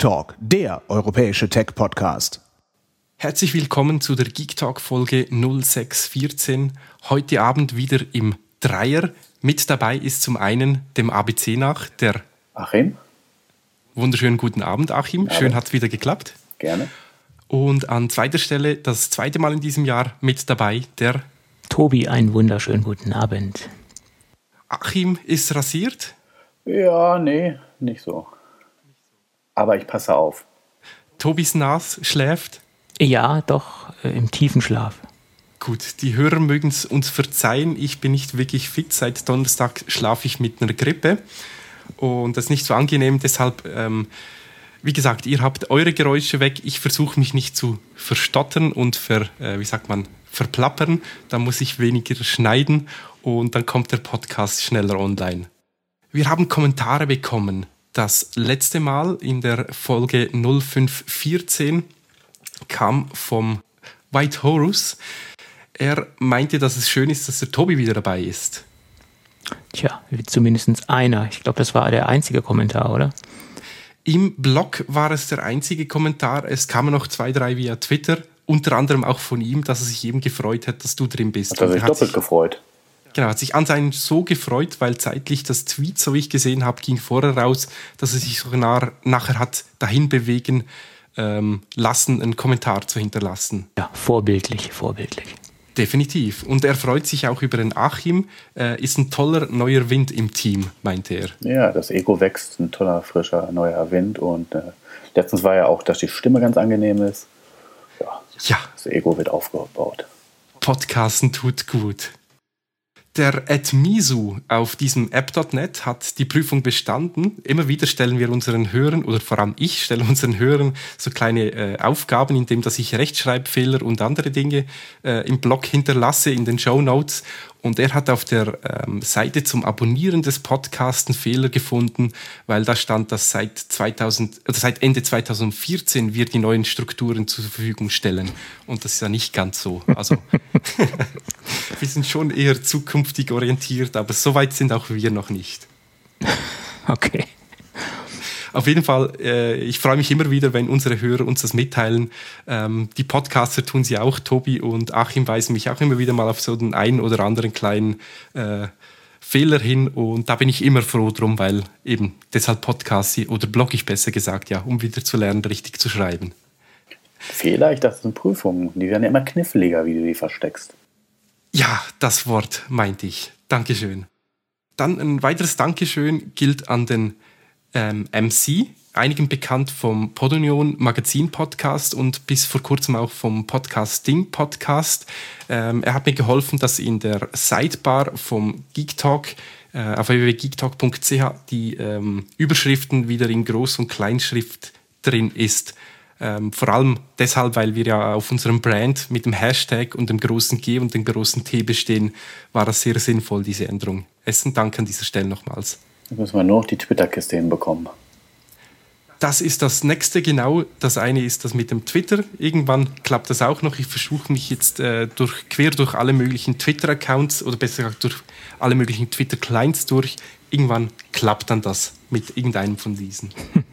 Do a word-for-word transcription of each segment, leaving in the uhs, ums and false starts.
Geek Talk, der europäische Tech-Podcast. Herzlich willkommen zu der Geek Talk Folge null sechs vierzehn. Heute Abend wieder im Dreier. Mit dabei ist zum einen dem A B C nach der Achim. Wunderschönen guten Abend, Achim. Schön, hat es wieder geklappt. Gerne. Und an zweiter Stelle, das zweite Mal in diesem Jahr mit dabei, der Tobi. Einen wunderschönen guten Abend. Achim ist rasiert. Ja, nee, nicht so. Aber ich passe auf. Tobis Nas schläft. Ja, doch, äh, im tiefen Schlaf. Gut, die Hörer mögen es uns verzeihen. Ich bin nicht wirklich fit. Seit Donnerstag schlafe ich mit einer Grippe. Und das ist nicht so angenehm. Deshalb, ähm, wie gesagt, ihr habt eure Geräusche weg. Ich versuche mich nicht zu verstottern und ver, äh, wie sagt man, verplappern. Da muss ich weniger schneiden und dann kommt der Podcast schneller online. Wir haben Kommentare bekommen. Das letzte Mal in der Folge null fünf vierzehn kam vom White Horus. Er meinte, dass es schön ist, dass der Tobi wieder dabei ist. Tja, zumindest einer. Ich glaube, das war der einzige Kommentar, oder? Im Blog war es der einzige Kommentar. Es kamen noch zwei, drei via Twitter. Unter anderem auch von ihm, dass er sich eben gefreut hat, dass du drin bist. Hat er sich hat doppelt sich, gefreut. Genau, hat sich anscheinend so gefreut, weil zeitlich das Tweet, so wie ich gesehen habe, ging vorher raus, dass er sich sogar nachher hat dahin bewegen ähm, lassen, einen Kommentar zu hinterlassen. Ja, vorbildlich, vorbildlich. Definitiv. Und er freut sich auch über den Achim. Äh, ist ein toller neuer Wind im Team, meinte er. Ja, das Ego wächst, ein toller, frischer, neuer Wind. Und äh, letztens war ja auch, dass die Stimme ganz angenehm ist. Ja, ja. Das Ego wird aufgebaut. Podcasten tut gut. Der Admisu auf diesem app Punkt net hat die Prüfung bestanden. Immer wieder stellen wir unseren Hörern, oder vor allem ich stelle unseren Hörern so kleine äh, Aufgaben, indem dass ich Rechtschreibfehler und andere Dinge äh, im Blog hinterlasse, in den Shownotes. Und er hat auf der ähm, Seite zum Abonnieren des Podcasts einen Fehler gefunden, weil da stand, dass seit, zweitausend, oder seit Ende zwanzig vierzehn wir die neuen Strukturen zur Verfügung stellen. Und das ist ja nicht ganz so. Also wir sind schon eher zukünftig orientiert, aber so weit sind auch wir noch nicht. Okay. Auf jeden Fall, äh, ich freue mich immer wieder, wenn unsere Hörer uns das mitteilen. Ähm, die Podcaster tun sie auch. Tobi und Achim weisen mich auch immer wieder mal auf so den einen oder anderen kleinen äh, Fehler hin. Und da bin ich immer froh drum, weil eben deshalb podcast oder blog ich besser gesagt, ja, um wieder zu lernen, richtig zu schreiben. Fehler? Ich dachte, das sind Prüfungen. Die werden ja immer kniffliger, wie du die versteckst. Ja, das Wort meinte ich. Dankeschön. Dann ein weiteres Dankeschön gilt an den ähm, M C, einigen bekannt vom Podunion Magazin Podcast und bis vor kurzem auch vom Podcasting Podcast. Ähm, er hat mir geholfen, dass in der Sidebar vom Geek Talk äh, auf w w w punkt geektalk punkt c h die ähm, Überschriften wieder in Groß- und Kleinschrift drin ist. Ähm, vor allem deshalb, weil wir ja auf unserem Brand mit dem Hashtag und dem großen G und dem großen T bestehen, war das sehr sinnvoll, diese Änderung. Besten Dank an dieser Stelle nochmals. Jetzt müssen wir nur noch die Twitter-Kiste hinbekommen. Das ist das nächste, genau. Das eine ist das mit dem Twitter. Irgendwann klappt das auch noch. Ich versuche mich jetzt äh, durch, quer durch alle möglichen Twitter-Accounts oder besser gesagt durch alle möglichen Twitter-Clients durch. Irgendwann klappt dann das mit irgendeinem von diesen.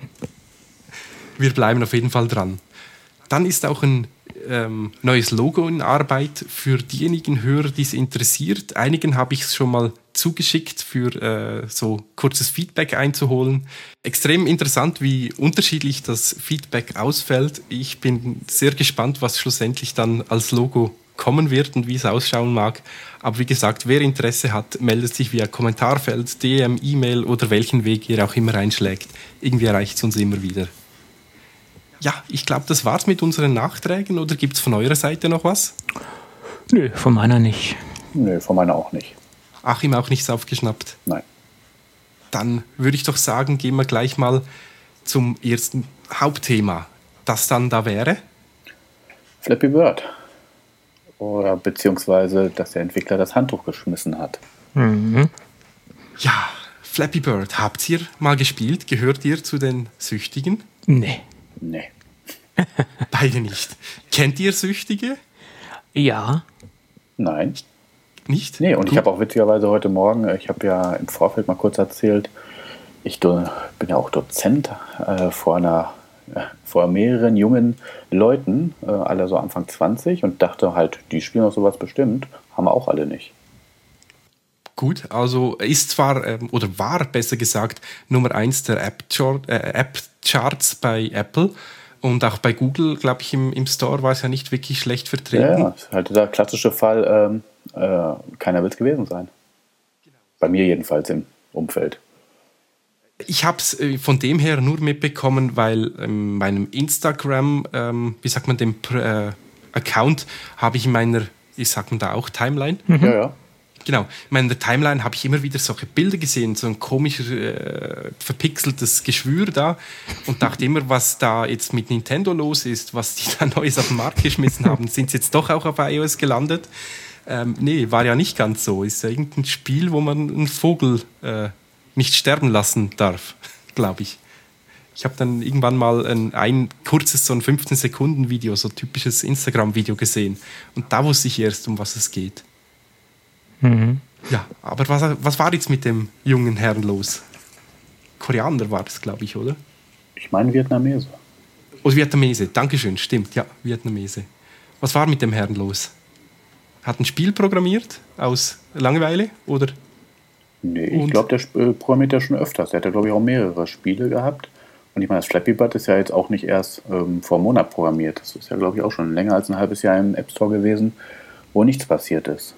Wir bleiben auf jeden Fall dran. Dann ist auch ein ähm, neues Logo in Arbeit für diejenigen Hörer, die es interessiert. Einigen habe ich es schon mal zugeschickt, für äh, so kurzes Feedback einzuholen. Extrem interessant, wie unterschiedlich das Feedback ausfällt. Ich bin sehr gespannt, was schlussendlich dann als Logo kommen wird und wie es ausschauen mag. Aber wie gesagt, wer Interesse hat, meldet sich via Kommentarfeld, D M, E-Mail oder welchen Weg ihr auch immer einschlägt. Irgendwie erreicht es uns immer wieder. Ja, ich glaube, das war's mit unseren Nachträgen. Oder gibt es von eurer Seite noch was? Nö, von meiner nicht. Nö, von meiner auch nicht. Achim auch nichts aufgeschnappt? Nein. Dann würde ich doch sagen, gehen wir gleich mal zum ersten Hauptthema. Das dann da wäre? Flappy Bird. Oder beziehungsweise, dass der Entwickler das Handtuch geschmissen hat. Mhm. Ja, Flappy Bird. Habt ihr mal gespielt? Gehört ihr zu den Süchtigen? Nee. Nee. Beide nicht. Kennt ihr Süchtige? Ja. Nein. Nicht? Nee, und Gut. ich habe auch witzigerweise heute Morgen, ich habe ja im Vorfeld mal kurz erzählt, ich do, bin ja auch Dozent äh, vor einer vor mehreren jungen Leuten, äh, alle so Anfang zwanzig, und dachte halt, die spielen auch sowas bestimmt. Haben wir auch alle nicht. Gut, also ist zwar, ähm, oder war besser gesagt, Nummer eins der App-Charts äh, App-Charts bei Apple und auch bei Google, glaube ich, im, im Store war es ja nicht wirklich schlecht vertreten. Ja, ja, ist halt der klassische Fall, ähm, äh, keiner will es gewesen sein. Bei mir jedenfalls im Umfeld. Ich habe es äh, von dem her nur mitbekommen, weil in meinem Instagram, ähm, wie sagt man, dem äh, Account, habe ich in meiner, ich sag mal da auch Timeline. Mhm. Ja, ja. Genau, in meiner Timeline habe ich immer wieder solche Bilder gesehen, so ein komisches, äh, verpixeltes Geschwür da und dachte immer, was da jetzt mit Nintendo los ist, was die da Neues auf den Markt geschmissen haben. Sind sie jetzt doch auch auf iOS gelandet? Ähm, nee, war ja nicht ganz so. Ist ja irgendein Spiel, wo man einen Vogel äh, nicht sterben lassen darf, glaube ich. Ich habe dann irgendwann mal ein, ein kurzes, so ein fünfzehn-Sekunden-Video, so typisches Instagram-Video gesehen. Und da wusste ich erst, um was es geht. Mhm. Ja, aber was, was war jetzt mit dem jungen Herrn los? Koreaner war das, glaube ich, oder? Ich meine Vietnamese. Oh, Vietnamese, Dankeschön, stimmt, ja, Vietnamese. Was war mit dem Herrn los? Hat ein Spiel programmiert aus Langeweile, oder? Nee, ich glaube, der sp- äh, programmiert ja schon öfters. Der hat ja, glaube ich, auch mehrere Spiele gehabt. Und ich meine, das Flappy Bird ist ja jetzt auch nicht erst ähm, vor einem Monat programmiert. Das ist ja, glaube ich, auch schon länger als ein halbes Jahr im App Store gewesen, wo nichts passiert ist.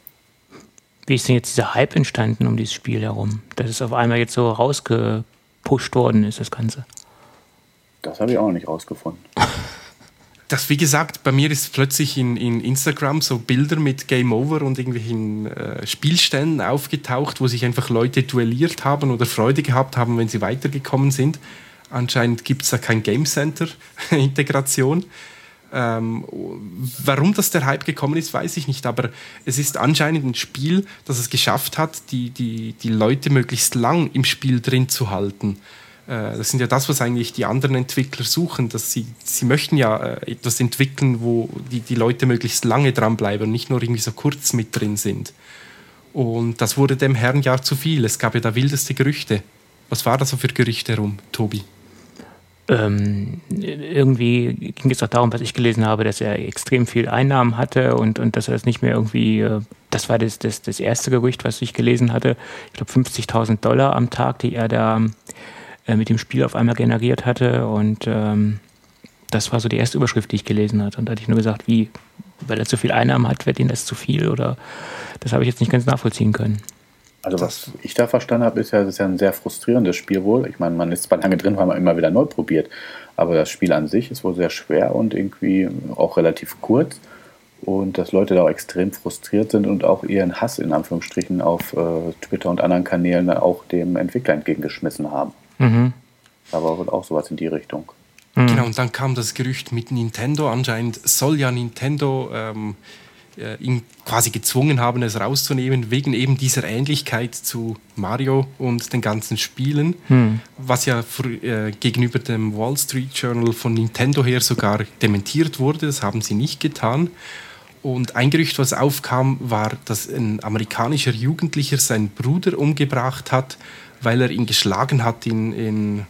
Wie ist denn jetzt dieser Hype entstanden um dieses Spiel herum? Dass es auf einmal jetzt so rausgepusht worden ist, das Ganze. Das habe ich auch noch nicht rausgefunden. Das, wie gesagt, bei mir ist plötzlich in, in Instagram so Bilder mit Game Over und irgendwelchen äh, Spielständen aufgetaucht, wo sich einfach Leute duelliert haben oder Freude gehabt haben, wenn sie weitergekommen sind. Anscheinend gibt es da kein Game Center-Integration. Ähm, warum das der Hype gekommen ist, weiß ich nicht, aber es ist anscheinend ein Spiel, das es geschafft hat, die, die, die Leute möglichst lang im Spiel drin zu halten. Äh, das sind ja das, was eigentlich die anderen Entwickler suchen, dass sie, sie möchten ja äh, etwas entwickeln, wo die, die Leute möglichst lange dranbleiben und nicht nur irgendwie so kurz mit drin sind. Und das wurde dem Herrn ja zu viel. Es gab ja da wildeste Gerüchte. Was war da so für Gerüchte herum, Tobi? Ähm, irgendwie ging es auch darum, was ich gelesen habe, dass er extrem viel Einnahmen hatte und, und dass er das nicht mehr irgendwie, äh, das war das, das, das erste Gerücht, was ich gelesen hatte, ich glaube fünfzigtausend Dollar am Tag, die er da äh, mit dem Spiel auf einmal generiert hatte, und ähm, das war so die erste Überschrift, die ich gelesen hatte, und da hatte ich nur gesagt, wie, weil er zu viel Einnahmen hat, wird ihm das zu viel, oder das habe ich jetzt nicht ganz nachvollziehen können. Also was ich da verstanden habe, ist ja, das ist ja ein sehr frustrierendes Spiel wohl. Ich meine, man ist zwar lange drin, weil man immer wieder neu probiert, aber das Spiel an sich ist wohl sehr schwer und irgendwie auch relativ kurz. Und dass Leute da auch extrem frustriert sind und auch ihren Hass in Anführungsstrichen auf äh, Twitter und anderen Kanälen dann auch dem Entwickler entgegengeschmissen haben. Mhm. Da war wohl auch sowas in die Richtung. Mhm. Genau, und dann kam das Gerücht mit Nintendo. Anscheinend soll ja Nintendo ähm, ihn quasi gezwungen haben, es rauszunehmen, wegen eben dieser Ähnlichkeit zu Mario und den ganzen Spielen, hm. was ja für, äh, gegenüber dem Wall Street Journal von Nintendo her sogar dementiert wurde. Das haben sie nicht getan. Und ein Gerücht, was aufkam, war, dass ein amerikanischer Jugendlicher seinen Bruder umgebracht hat, weil er ihn geschlagen hat in, in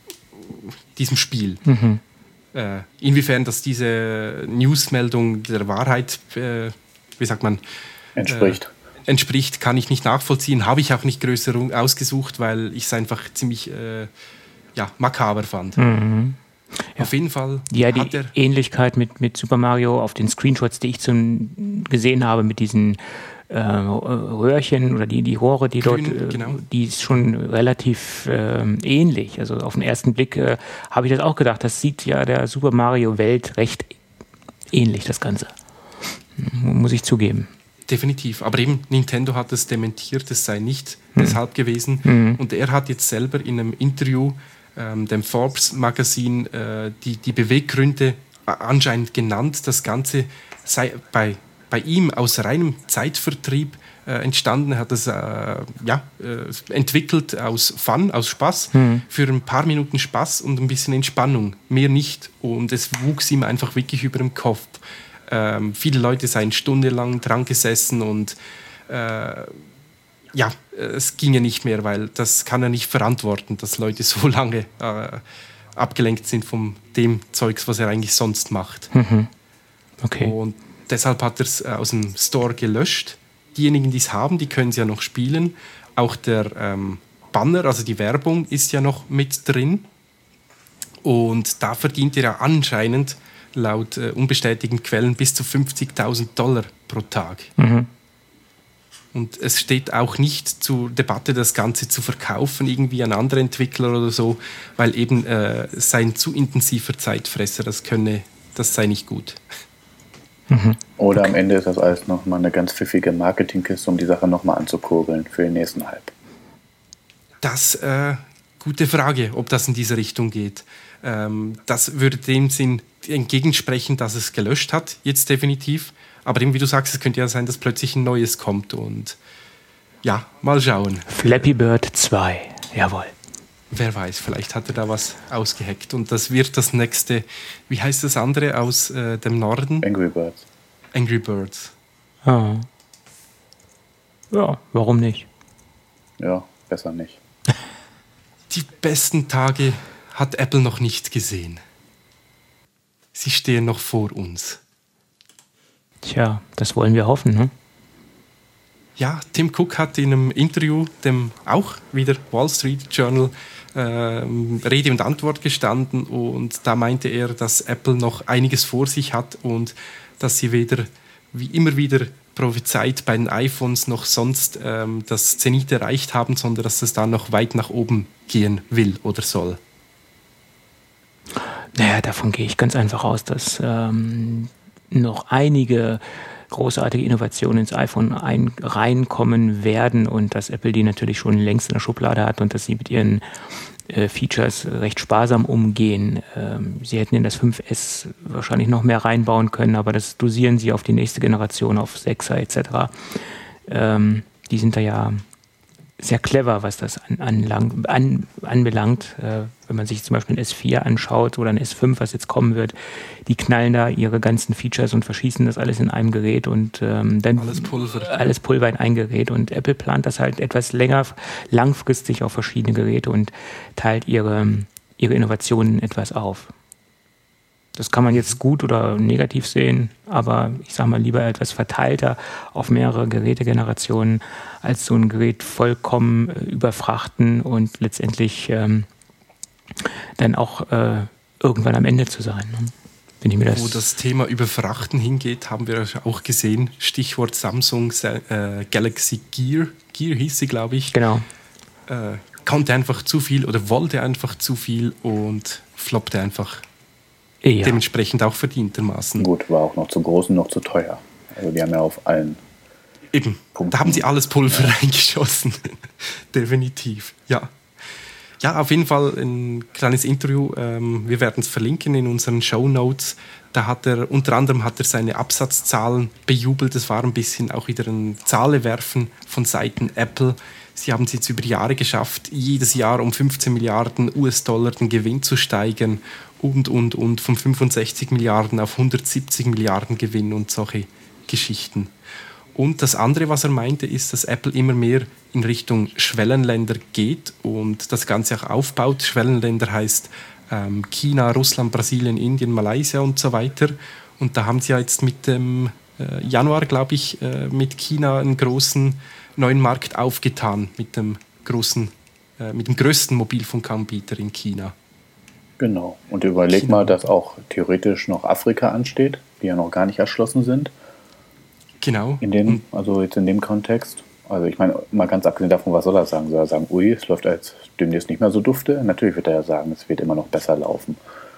diesem Spiel. Mhm. Äh, inwiefern, dass diese Newsmeldung der Wahrheit, äh, wie sagt man, entspricht. Äh, entspricht, kann ich nicht nachvollziehen. Habe ich auch nicht größer ausgesucht, weil ich es einfach ziemlich äh, ja, makaber fand. Mhm. Ja. Auf jeden Fall. Ja, die hat er Ähnlichkeit mit, mit Super Mario auf den Screenshots, die ich zum, gesehen habe, mit diesen äh, Röhrchen oder die, die Rohre, die Grün, dort, äh, genau. die ist schon relativ äh, ähnlich. Also auf den ersten Blick äh, habe ich das auch gedacht. Das sieht ja der Super Mario Welt recht ähnlich, das Ganze. Muss ich zugeben. Definitiv. Aber eben Nintendo hat es dementiert, es sei nicht hm. deshalb gewesen. Hm. Und er hat jetzt selber in einem Interview ähm, dem Forbes-Magazin äh, die, die Beweggründe anscheinend genannt. Das Ganze sei bei bei ihm aus reinem Zeitvertrieb äh, entstanden. Er hat es äh, ja, äh, entwickelt aus Fun, aus Spaß, mhm. für ein paar Minuten Spaß und ein bisschen Entspannung, mehr nicht. Und es wuchs ihm einfach wirklich über dem Kopf. Ähm, viele Leute seien stundenlang dran gesessen und äh, ja, es ginge nicht mehr, weil das kann er nicht verantworten, dass Leute so lange äh, abgelenkt sind von dem Zeugs, was er eigentlich sonst macht. Mhm. Okay. Und deshalb hat er es aus dem Store gelöscht. Diejenigen, die es haben, die können es ja noch spielen. Auch der ähm, Banner, also die Werbung, ist ja noch mit drin. Und da verdient er ja anscheinend laut äh, unbestätigten Quellen bis zu fünfzigtausend Dollar pro Tag. Mhm. Und es steht auch nicht zur Debatte, das Ganze zu verkaufen, irgendwie an andere Entwickler oder so, weil eben äh, es sei ein zu intensiver Zeitfresser, das könne, das sei nicht gut. Mhm. Oder am Ende ist das alles nochmal eine ganz pfiffige Marketingkiste, um die Sache nochmal anzukurbeln für den nächsten Hype. Das, äh, gute Frage, ob das in diese Richtung geht. Ähm, das würde dem Sinn entgegensprechen, dass es gelöscht hat, jetzt definitiv. Aber eben, wie du sagst, es könnte ja sein, dass plötzlich ein neues kommt und ja, mal schauen. Flappy Bird zwei, jawohl. Wer weiß, vielleicht hat er da was ausgeheckt und das wird das nächste, wie heißt das andere aus äh, dem Norden? Angry Birds. Angry Birds. Ah. Ja, warum nicht? Ja, besser nicht. Die besten Tage hat Apple noch nicht gesehen. Sie stehen noch vor uns. Tja, das wollen wir hoffen, ne? Ja, Tim Cook hat in einem Interview, dem auch wieder Wall Street Journal, äh, Rede und Antwort gestanden und da meinte er, dass Apple noch einiges vor sich hat und dass sie weder, wie immer wieder prophezeit, bei den iPhones noch sonst ähm, das Zenit erreicht haben, sondern dass es da noch weit nach oben gehen will oder soll. Naja, davon gehe ich ganz einfach aus, dass ähm, noch einige großartige Innovationen ins iPhone ein, reinkommen werden und dass Apple die natürlich schon längst in der Schublade hat und dass sie mit ihren äh, Features recht sparsam umgehen. Ähm, sie hätten in das fünf S wahrscheinlich noch mehr reinbauen können, aber das dosieren sie auf die nächste Generation, auf sechser et cetera. Ähm, die sind da ja sehr clever, was das an, anlang, an, anbelangt. Äh, wenn man sich zum Beispiel ein S vier anschaut oder ein S fünf, was jetzt kommen wird, die knallen da ihre ganzen Features und verschießen das alles in einem Gerät und ähm, dann alles Pulver. alles Pulver in ein Gerät. Und Apple plant das halt etwas länger, langfristig auf verschiedene Geräte und teilt ihre, ihre Innovationen etwas auf. Das kann man jetzt gut oder negativ sehen, aber ich sage mal lieber etwas verteilter auf mehrere Gerätegenerationen, als so ein Gerät vollkommen äh, überfrachten und letztendlich ähm, dann auch äh, irgendwann am Ende zu sein. Ne? Wenn ich mir das Wo das Thema Überfrachten hingeht, haben wir auch gesehen, Stichwort Samsung äh, Galaxy Gear, Gear hieß sie, glaube ich. Genau. Äh, konnte einfach zu viel oder wollte einfach zu viel und floppte einfach. Ja. Dementsprechend auch verdientermaßen. Gut, war auch noch zu groß und noch zu teuer. Also die haben ja auf allen Eben, Punkten. Da haben sie alles Pulver ja. reingeschossen. Definitiv, ja. Ja, auf jeden Fall ein kleines Interview. Ähm, wir werden es verlinken in unseren Shownotes. Da hat er, unter anderem hat er seine Absatzzahlen bejubelt. Das war ein bisschen auch wieder ein Zahlewerfen von Seiten Apple. Sie haben es jetzt über Jahre geschafft, jedes Jahr um fünfzehn Milliarden U S-Dollar den Gewinn zu steigern und, und, und von fünfundsechzig Milliarden auf hundertsiebzig Milliarden Gewinn und solche Geschichten. Und das andere, was er meinte, ist, dass Apple immer mehr in Richtung Schwellenländer geht und das Ganze auch aufbaut. Schwellenländer heißt ähm, China, Russland, Brasilien, Indien, Malaysia und so weiter. Und da haben sie ja jetzt mit dem äh, Januar, glaube ich, äh, mit China einen großen neuen Markt aufgetan, mit dem großen, äh, mit dem größten Mobilfunkanbieter in China. Genau. Und überleg China. mal, dass auch theoretisch noch Afrika ansteht, die ja noch gar nicht erschlossen sind. Genau. In dem, also jetzt in dem Kontext. Also ich meine, mal ganz abgesehen davon, was soll er sagen? Soll er sagen, ui, es läuft jetzt demnächst nicht mehr so dufte? Natürlich wird er ja sagen, es wird immer noch besser laufen.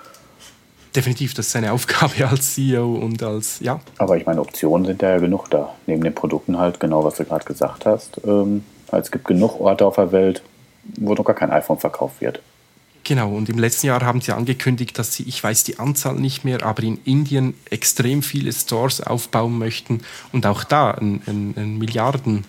Definitiv, das ist seine Aufgabe als C E O und als, ja. Aber ich meine, Optionen sind ja genug da. Neben den Produkten halt, genau was du gerade gesagt hast. Ähm, es gibt genug Orte auf der Welt, wo noch gar kein iPhone verkauft wird. Genau, und im letzten Jahr haben sie angekündigt, dass sie, ich weiß die Anzahl nicht mehr, aber in Indien extrem viele Stores aufbauen möchten und auch da ein, ein, ein Milliardenland.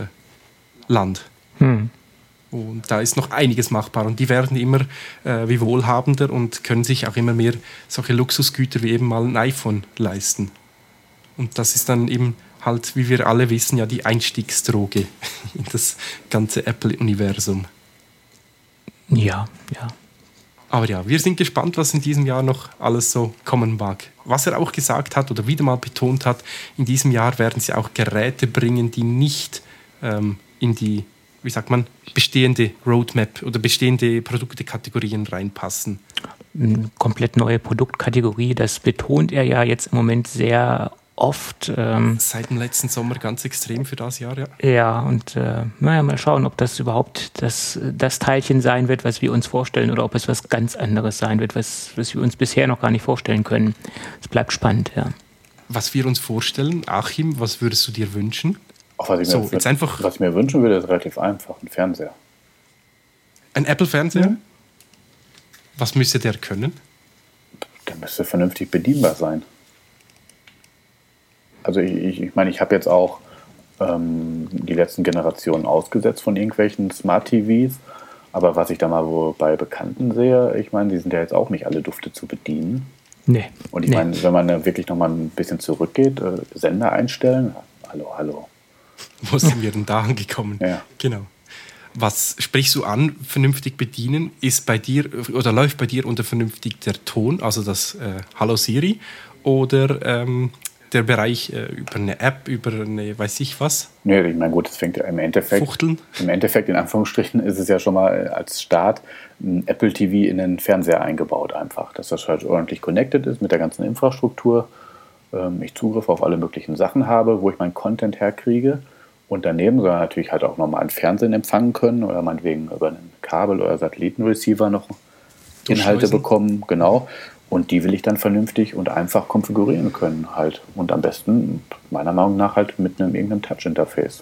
Äh, hm. Und da ist noch einiges machbar und die werden immer äh, wie wohlhabender und können sich auch immer mehr solche Luxusgüter wie eben mal ein iPhone leisten. Und das ist dann eben halt, wie wir alle wissen, ja die Einstiegsdroge in das ganze Apple-Universum. Ja, ja. Aber ja, wir sind gespannt, was in diesem Jahr noch alles so kommen mag. Was er auch gesagt hat oder wieder mal betont hat, in diesem Jahr werden sie auch Geräte bringen, die nicht ähm, in die, wie sagt man, bestehende Roadmap oder bestehende Produktekategorien reinpassen. Eine komplett neue Produktkategorie, das betont er ja jetzt im Moment sehr oft. Ähm, Seit dem letzten Sommer ganz extrem für das Jahr, ja. Ja, und äh, naja, mal schauen, ob das überhaupt das, das Teilchen sein wird, was wir uns vorstellen, oder ob es was ganz anderes sein wird, was, was wir uns bisher noch gar nicht vorstellen können. Es bleibt spannend, ja. Was wir uns vorstellen, Achim, was würdest du dir wünschen? Auch was, ich so, mir, jetzt einfach was ich mir wünschen würde, ist relativ einfach, ein Fernseher. Ein Apple-Fernseher? Mhm. Was müsste der können? Der müsste vernünftig bedienbar sein. Also ich, ich, ich meine, ich habe jetzt auch ähm, die letzten Generationen ausgesetzt von irgendwelchen Smart-T Vs, aber was ich da mal wo bei Bekannten sehe, ich meine, die sind ja jetzt auch nicht alle Dufte zu bedienen. Nee. Und ich nee. meine, wenn man wirklich noch mal ein bisschen zurückgeht, äh, Sender einstellen, hallo, hallo. Wo sind wir denn da angekommen? Ja. Genau. Was sprichst du an, vernünftig bedienen? Ist bei dir oder läuft bei dir unter vernünftig der Ton, also das äh, Hallo Siri, oder ähm, der Bereich äh, über eine App, über eine weiß ich was? Nee, ich meine, gut, das fängt ja im Endeffekt, Fuchteln? im Endeffekt, in Anführungsstrichen, ist es ja schon mal als Start ein Apple T V in den Fernseher eingebaut einfach, dass das halt ordentlich connected ist mit der ganzen Infrastruktur, ähm, ich Zugriff auf alle möglichen Sachen habe, wo ich meinen Content herkriege und daneben soll er natürlich halt auch nochmal ein Fernsehen empfangen können oder meinetwegen über einen Kabel- oder Satellitenreceiver noch Inhalte bekommen, genau. Und die will ich dann vernünftig und einfach konfigurieren können halt. Und am besten, meiner Meinung nach, halt mit einem irgendeinem Touch-Interface.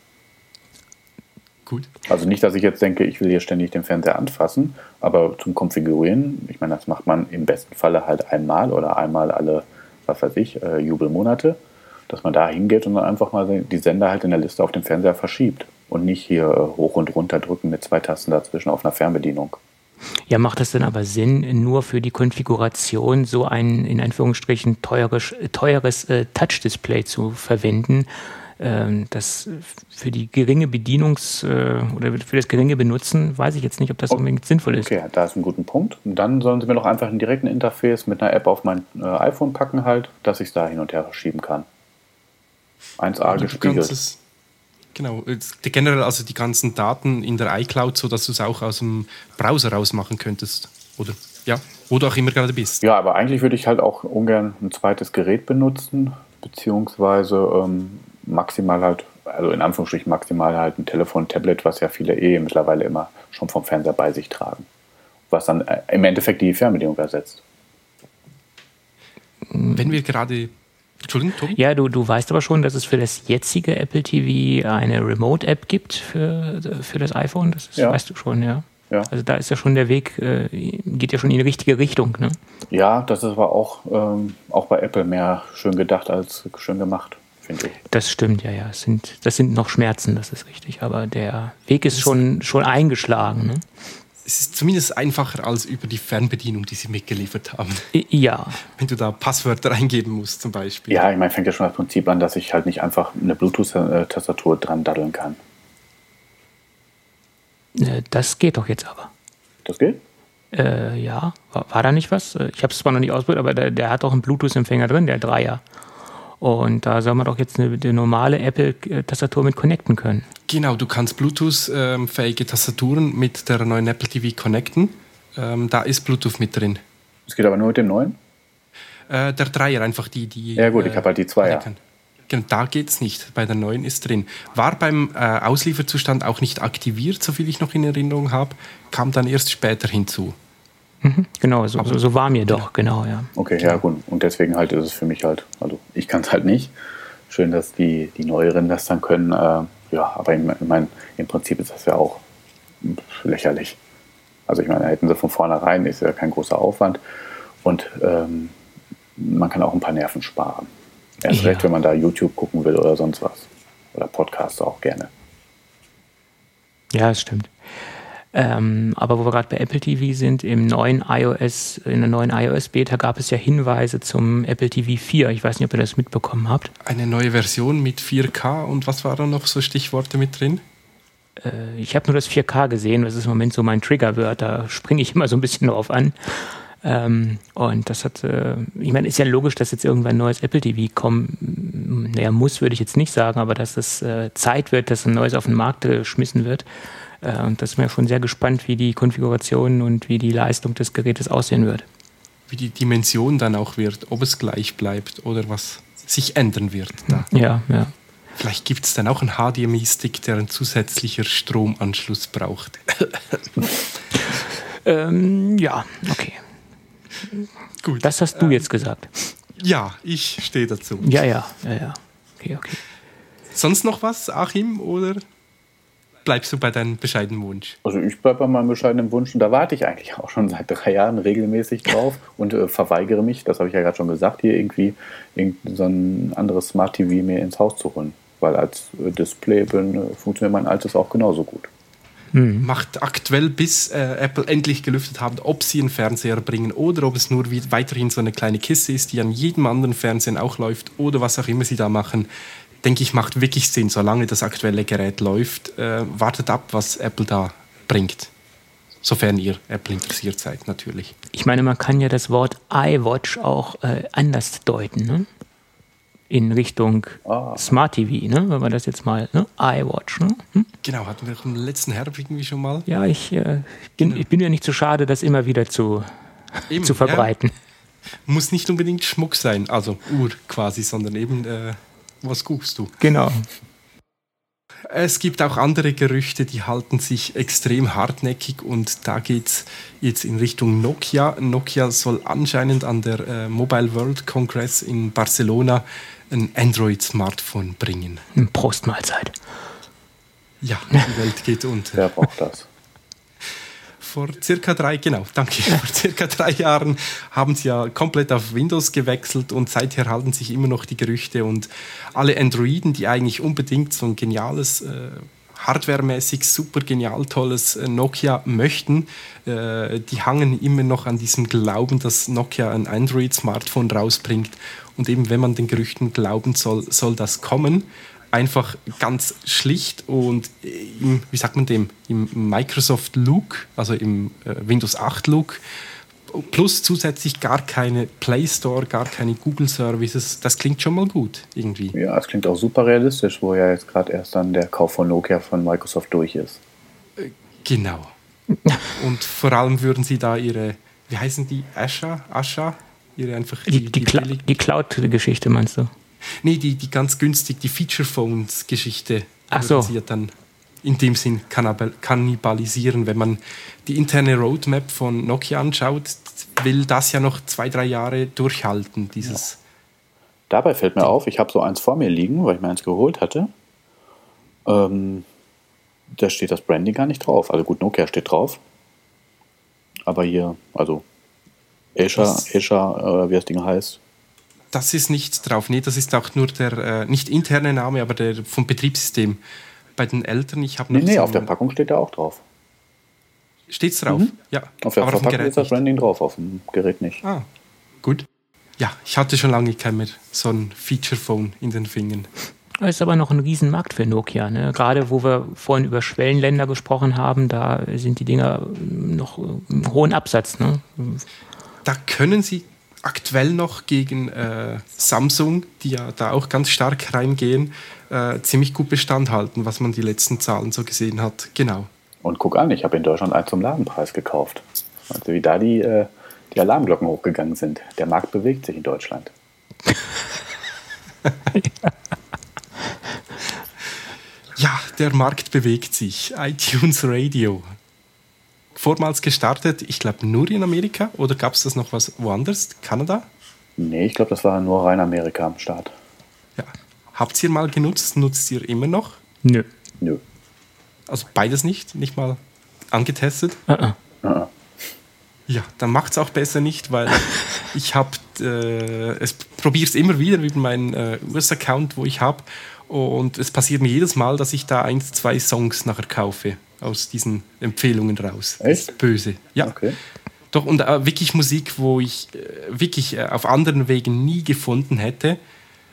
Gut. Also nicht, dass ich jetzt denke, ich will hier ständig den Fernseher anfassen, aber zum Konfigurieren, ich meine, das macht man im besten Falle halt einmal oder einmal alle, was weiß ich, äh, Jubelmonate, dass man da hingeht und dann einfach mal die Sender halt in der Liste auf dem Fernseher verschiebt und nicht hier äh, hoch und runter drücken mit zwei Tasten dazwischen auf einer Fernbedienung. Ja, macht es denn aber Sinn, nur für die Konfiguration so ein, in Anführungsstrichen, teures, teures äh, Touch-Display zu verwenden, ähm, das für die geringe Bedienungs- äh, oder für das geringe Benutzen, weiß ich jetzt nicht, ob das okay. unbedingt sinnvoll ist. Okay, da ist ein guter Punkt. Und dann sollen sie mir doch einfach einen direkten Interface mit einer App auf mein äh, iPhone packen halt, dass ich es da hin und her verschieben kann. eins A Oder gespiegelt. Es, genau, generell also die ganzen Daten in der iCloud, so dass du es auch aus dem Browser raus machen könntest, oder? Ja, wo du auch immer gerade bist. Ja, aber eigentlich würde ich halt auch ungern ein zweites Gerät benutzen, beziehungsweise ähm, maximal halt, also in Anführungsstrichen maximal halt ein Telefon, Tablet, was ja viele eh mittlerweile immer schon vom Fernseher bei sich tragen, was dann äh, im Endeffekt die Fernbedienung ersetzt. Wenn wir gerade Entschuldigung, Tobi? Ja, du, du weißt aber schon, dass es für das jetzige Apple T V eine Remote-App gibt für, für das iPhone. Das ist, ja. weißt du schon, ja. ja. Also da ist ja schon der Weg, äh, geht ja schon in die richtige Richtung, ne? Ja, das ist aber auch, ähm, auch bei Apple mehr schön gedacht als schön gemacht, finde ich. Das stimmt, ja, ja. Das sind, das sind noch Schmerzen, das ist richtig. Aber der Weg ist schon, schon eingeschlagen, ne? Es ist zumindest einfacher als über die Fernbedienung, die sie mitgeliefert haben. Ja. Wenn du da Passwörter eingeben musst zum Beispiel. Ja, ich meine, fängt ja schon das Prinzip an, dass ich halt nicht einfach eine Bluetooth-Tastatur dran daddeln kann. Das geht doch jetzt aber. Das geht? Äh, ja, war, war da nicht was? Ich habe es zwar noch nicht ausprobiert, aber der, der hat doch einen Bluetooth-Empfänger drin, der Dreier. Und da soll man doch jetzt eine, eine normale Apple-Tastatur mit connecten können. Genau, du kannst Bluetooth-fähige Tastaturen mit der neuen Apple T V connecten. Ähm, da ist Bluetooth mit drin. Das geht aber nur mit dem neuen? Äh, der Dreier, einfach die... die ja gut, ich habe halt die Zweier. Genau, da geht es nicht. Bei der neuen ist drin. War beim äh, Auslieferzustand auch nicht aktiviert, soviel ich noch in Erinnerung habe. Kam dann erst später hinzu. Mhm, genau, so, so, so war mir doch, genau, ja. Okay, ja gut. Und deswegen halt ist es für mich halt, also ich kann es halt nicht. Schön, dass die, die Neueren das dann können. Äh, ja, aber ich meine, im Prinzip ist das ja auch lächerlich. Also ich meine, da hätten sie von vornherein, ist ja kein großer Aufwand. Und ähm, man kann auch ein paar Nerven sparen. Erst ja. recht, wenn man da YouTube gucken will oder sonst was. Oder Podcasts auch gerne. Ja, das stimmt. Ähm, aber wo wir gerade bei Apple T V sind, im neuen iOS, in der neuen iOS-Beta gab es ja Hinweise zum Apple T V vier. Ich weiß nicht, ob ihr das mitbekommen habt. Eine neue Version mit vier K und was waren da noch so Stichworte mit drin? Äh, ich habe nur das vier K gesehen, das ist im Moment so mein Triggerwort, da springe ich immer so ein bisschen drauf an. Ähm, und das hat, äh, ich meine, ist ja logisch, dass jetzt irgendwann ein neues Apple T V kommen, naja, muss, würde ich jetzt nicht sagen, aber dass es äh, Zeit wird, dass ein neues auf den Markt geschmissen wird. Äh, und das ist mir schon sehr gespannt, wie die Konfiguration und wie die Leistung des Gerätes aussehen wird. Wie die Dimension dann auch wird, ob es gleich bleibt oder was sich ändern wird. Da. Ja, ja. Vielleicht gibt es dann auch einen H D M I-Stick, der einen zusätzlichen Stromanschluss braucht. ähm, ja, okay. Gut. Das hast du ähm, jetzt gesagt. Ja, ich stehe dazu. Ja, ja, ja, ja. Okay, okay. Sonst noch was, Achim, oder bleibst du bei deinem bescheidenen Wunsch? Also ich bleibe bei meinem bescheidenen Wunsch und da warte ich eigentlich auch schon seit drei Jahren regelmäßig drauf und äh, verweigere mich, das habe ich ja gerade schon gesagt, hier irgendwie irgend so ein anderes Smart T V mir ins Haus zu holen. Weil als äh, Display bin, äh, funktioniert mein altes auch genauso gut. Mhm. Macht aktuell, bis äh, Apple endlich gelüftet haben, ob sie einen Fernseher bringen oder ob es nur wie, weiterhin so eine kleine Kiste ist, die an jedem anderen Fernseher auch läuft oder was auch immer sie da machen, denke ich, macht wirklich Sinn, solange das aktuelle Gerät läuft. Äh, wartet ab, was Apple da bringt. Sofern ihr Apple interessiert seid, natürlich. Ich meine, man kann ja das Wort iWatch auch äh, anders deuten, ne? In Richtung ah. Smart T V, ne? Wenn man das jetzt mal, ne? iWatch, ne? Hm? Genau, hatten wir im letzten Herbst irgendwie schon mal. Ja, ich, äh, bin, genau. ich bin ja nicht so schade, das immer wieder zu, eben, zu verbreiten. Ja. Muss nicht unbedingt Schmuck sein, also Uhr quasi, sondern eben, äh, was guckst du? Genau. Es gibt auch andere Gerüchte, die halten sich extrem hartnäckig und da geht es jetzt in Richtung Nokia. Nokia soll anscheinend an der äh, Mobile World Congress in Barcelona ein Android-Smartphone bringen. Prostmahlzeit. Ja, die Welt geht unter. Wer braucht das? Vor circa drei, genau, danke, vor circa drei Jahren haben sie ja komplett auf Windows gewechselt und seither halten sich immer noch die Gerüchte und alle Androiden, die eigentlich unbedingt so ein geniales, äh, hardwaremäßig super genial tolles äh, Nokia möchten, äh, die hangen immer noch an diesem Glauben, dass Nokia ein Android-Smartphone rausbringt und eben, wenn man den Gerüchten glauben soll, soll das kommen. Einfach ganz schlicht und im, wie sagt man dem, im Microsoft Look, also im äh, Windows acht Look, plus zusätzlich gar keine Play Store, gar keine Google Services. Das klingt schon mal gut irgendwie. Ja, es klingt auch super realistisch, wo ja jetzt gerade erst dann der Kauf von Nokia von Microsoft durch ist. Äh, genau. Und vor allem würden sie da ihre, wie heißen die, Asha, Asha, ihre einfach die, die, die, die, die Cloud-Geschichte meinst du? Nee, die, die ganz günstig, die Feature-Phones-Geschichte. Ach so. Sie ja dann in dem Sinn kannibalisieren. Wenn man die interne Roadmap von Nokia anschaut, will das ja noch zwei, drei Jahre durchhalten. Dieses ja. Dabei fällt mir auf, ich habe so eins vor mir liegen, weil ich mir eins geholt hatte. Ähm, da steht das Branding gar nicht drauf. Also gut, Nokia steht drauf. Aber hier, also Asha, Asha äh, wie das Ding heißt, das ist nicht drauf. Nee, das ist auch nur der, äh, nicht interne Name, aber der vom Betriebssystem. Bei den Eltern, ich habe noch. Nee, nee, so auf der Packung steht da auch drauf. Steht's drauf? Mhm. Ja. Auf der aber Verpackung auf dem Gerät ist das nicht. Branding drauf, auf dem Gerät nicht. Ah, gut. Ja, ich hatte schon lange kein mehr so ein Feature-Phone in den Fingern. Das ist aber noch ein Riesenmarkt für Nokia. Ne? Gerade wo wir vorhin über Schwellenländer gesprochen haben, da sind die Dinger noch im hohen Absatz. Ne? Da können sie aktuell noch gegen äh, Samsung, die ja da auch ganz stark reingehen, äh, ziemlich gut Bestand halten, was man die letzten Zahlen so gesehen hat. Genau. Und guck an, ich habe in Deutschland eins zum Ladenpreis gekauft. Also wie da die, äh, die Alarmglocken hochgegangen sind. Der Markt bewegt sich in Deutschland. Ja, der Markt bewegt sich. iTunes Radio. Vormals gestartet, ich glaube nur in Amerika, oder gab es das noch was woanders? Kanada? Nee, ich glaube, das war nur rein Amerika am Start. Ja. Habt ihr mal genutzt? Nutzt ihr immer noch? Nö. Nö. Also beides nicht? Nicht mal angetestet? Uh-uh. Uh-uh. Ja, dann macht es auch besser nicht, weil ich habe, äh, es probiere es immer wieder mit meinem äh, U S-Account, wo ich habe, und es passiert mir jedes Mal, dass ich da ein, zwei Songs nachher kaufe aus diesen Empfehlungen raus. Echt? Das ist böse. Ja. Okay. Doch, und äh, wirklich Musik, wo ich äh, wirklich äh, auf anderen Wegen nie gefunden hätte.